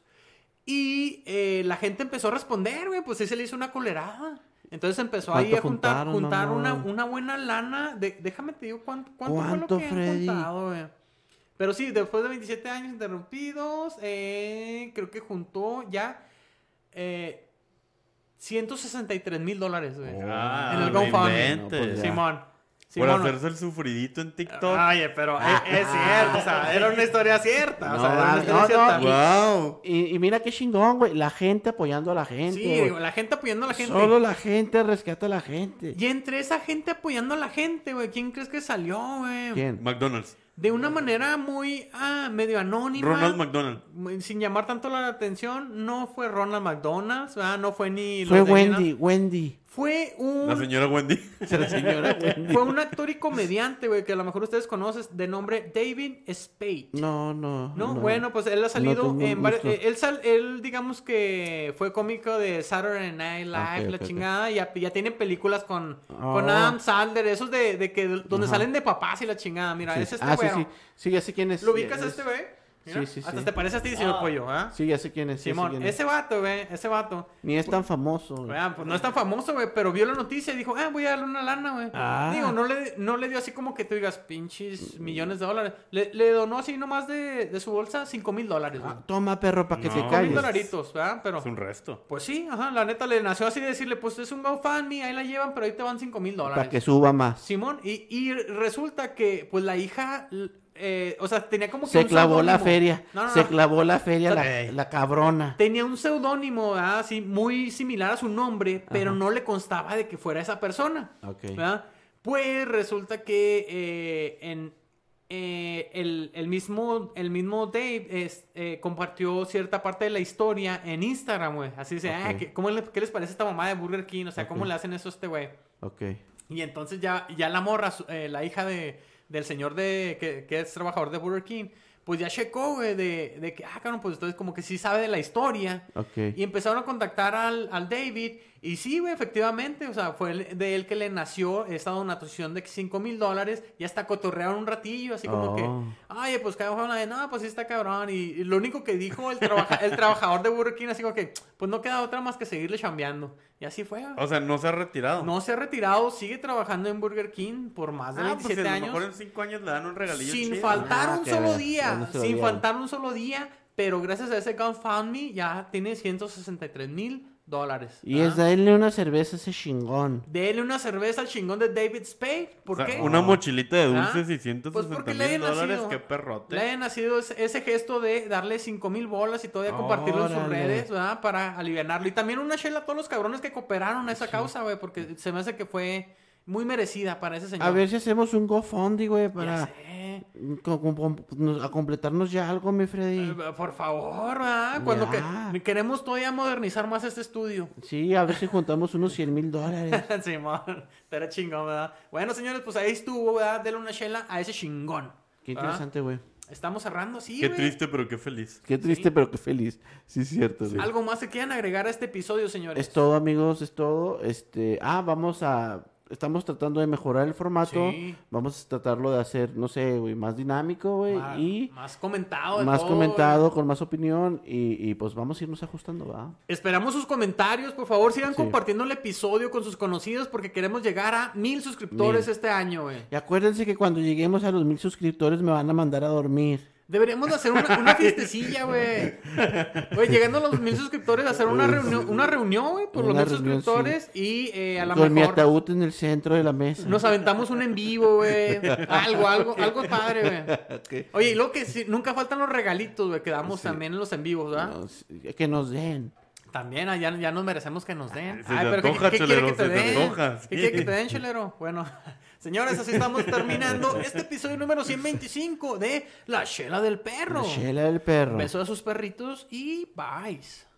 Y eh, la gente empezó a responder, güey, pues sí se le hizo una colerada. Entonces empezó ahí
¿Cuánto
a juntar,
juntaron,
juntar una,
mamón?
una buena lana. De, déjame te digo cuánto, cuánto,
¿Cuánto,
fue lo que han
Freddy?
juntado, güey. Pero sí, después de veintisiete años interrumpidos, eh, creo que juntó ya eh, ciento sesenta y tres mil dólares, güey.
Ah,
en el
no
GoFundMe.
inventes.
No, pues ya.
Simón.
Por
Simón.
hacerse el sufridito en TikTok.
Oye, pero es, es cierto, o sea, era una historia cierta. O sea,
No,
era una
no,
historia
no,
cierta.
¡Wow!
Y, y mira qué chingón, güey. La gente apoyando a la gente.
Sí,
güey.
digo, la gente apoyando a la gente.
Solo la gente rescata a la gente.
Y entre esa gente apoyando a la gente, güey, ¿quién crees que salió, güey?
¿Quién?
McDonald's.
De una manera muy, ah, medio anónima.
Ronald McDonald.
Sin llamar tanto la atención, no fue Ronald McDonald's, ¿verdad? No fue ni...
Fue
los de
Wendy,
Nina.
Wendy.
Fue un...
La señora Wendy.
La señora Wendy.
Fue un actor y comediante, güey, que a lo mejor ustedes conocen, de nombre David Spade.
No, no.
No, bueno, pues él ha salido
tengo
en varios...
gusto.
eh, Él, sal- él, digamos que fue cómico de Saturday Night Live,
Ok,
la
ok, ok.
chingada, y ya, ya tiene películas con,
Oh.
con Adam Sandler, esos de, de que donde
Ajá.
salen de papás y la chingada. Mira,
Sí.
es este
Ah, sí,
güero.
sí. Sí, ya sé quién es.
¿Lo ubicas
Es-
a este güey? Mira,
Sí, sí,
hasta
sí.
te parece a ti, señor Pollo, ¿ah?
Sí, ya sé quién es. ya sé
Simón,
quién es.
ese vato, güey, ese vato.
Ni es tan famoso. güey.
Vean, pues no es tan famoso, güey, pero vio la noticia y dijo, ah, voy a darle una lana, güey.
Ah.
Digo, no le, no le dio así como que tú digas, pinches millones de dólares. Le, le donó así nomás de, de su bolsa cinco mil dólares, güey.
Ah, toma, perro, para que
No.
te
Cinco
Cinco mil
calles.
dolaritos, ¿verdad? Pero,
Es un resto.
pues sí, ajá, la neta le nació así de decirle, pues es un GoFundMe, ahí la llevan, pero ahí te van cinco mil dólares.
Para que suba más.
Simón, y, y resulta que, pues la hija, eh, o sea, tenía como que
Se
un
clavó la
seudónimo.
feria.
No, no,
Se
no.
clavó la feria,
O sea,
la,
ey.
la cabrona.
Tenía un seudónimo, ¿verdad? Así, muy similar a su nombre, pero
Ajá.
no le constaba de que fuera esa persona.
Ok.
¿Verdad? Pues resulta que eh, en, eh, el, el mismo, el mismo Dave es, eh, compartió cierta parte de la historia en Instagram, güey. Así dice,
Ok.
ah, ¿qué, cómo le- ¿qué les parece esta mamá de Burger King? O sea, ¿cómo
Ok.
le hacen eso a este güey?
Ok.
Y entonces ya, ya la morra, su- eh, la hija de, del señor de, que, que es trabajador de Burger King, pues ya checó, güey, de, de que, ah, cabrón, pues entonces como que sí sabe de la historia.
Ok.
Y empezaron a contactar al, al David. Y sí, güey, efectivamente, o sea, fue el- de él que le nació esta donación de cinco mil dólares. Y hasta cotorrearon un ratillo, así como
Oh.
que, ay, pues cabrón, de, no, pues sí está cabrón. Y, y lo único que dijo el, trabaja- el trabajador de Burger King, así como que, pues no queda otra más que seguirle chambeando. Y así fue, güey.
O sea, no se ha retirado.
No se ha retirado, sigue trabajando en Burger King por más de
Ah, pues
veintisiete
a lo
años.
mejor en cinco años le dan un regalillo
Sin
chido.
faltar
Ah,
un
que
solo
ya
día.
no se lo
Sin
dieron.
faltar un solo día. Pero gracias a ese GoFundMe ya tiene ciento sesenta y tres mil dólares.
Y
¿ah?
es darle una cerveza a ese chingón.
Dele una cerveza al chingón de David Spade. ¿Por
O sea,
qué?
una mochilita de dulces
¿Ah?
y ciento
Pues
sesenta
porque le
mil
hayan
dólares.
nacido-
Qué perrote.
Le haya nacido ese, ese gesto de darle cinco mil bolas y todavía compartirlo en sus
Órale.
redes, ¿verdad? Para alivianarlo. Y también una chela a todos los cabrones que cooperaron a esa causa, güey. Porque se me hace que fue muy merecida para ese señor.
A ver si hacemos un GoFundMe, güey,
Ya
para
sé.
com- com- com- nos- a completarnos ya algo, mi Freddy.
Eh, Por favor, ¿verdad? Cuando
Ya.
que, queremos todavía modernizar más este estudio.
Sí, a ver si juntamos unos cien mil dólares.
Simón, era chingón, ¿verdad? Bueno, señores, pues ahí estuvo, ¿verdad? Dele una chela a ese chingón.
Qué
¿verdad?
interesante, güey.
Estamos cerrando así,
Qué
güey.
triste, pero qué feliz.
Qué triste, pero qué feliz. Sí, es cierto, güey.
¿Algo más que quieran agregar a este episodio, señores?
Es todo, amigos, es todo. Este, ah, vamos a estamos tratando de mejorar el formato.
Sí.
Vamos a tratarlo de hacer, no sé, güey, más dinámico, güey,
Más,
y
más comentado. de
más
todo,
comentado,
güey.
con más opinión y, y pues vamos a irnos ajustando, ¿va?
Esperamos sus comentarios, por favor, sigan
Sí.
compartiendo el episodio con sus conocidos porque queremos llegar a mil suscriptores
Mil.
este año, güey.
Y acuérdense que cuando lleguemos a los mil suscriptores me van a mandar a dormir.
Deberíamos de hacer una, una fiestecilla, güey. Güey, llegando a los mil suscriptores, hacer una reunión, una reunión, güey, por los
Una
mil
reunión,
suscriptores y eh, a lo
Con mi
mejor
ataúd en el centro de la mesa.
nos aventamos un en vivo, güey. Algo, algo, algo padre, güey.
Ok.
Oye, y luego que sí, nunca faltan los regalitos, güey, que damos
Sí.
también en los en vivos, ¿verdad?
Nos- que nos den.
También ah, ya, ya nos merecemos que nos den.
Se te antoja,
¿qué, qué
chelero,
quiere que te
se te
den?
antoja,
¿Qué
sí.
quiere que te den, chelero? Bueno, señores, así estamos terminando este episodio número ciento veinticinco de La Chela del Perro.
La chela del perro.
Beso a sus perritos y bye.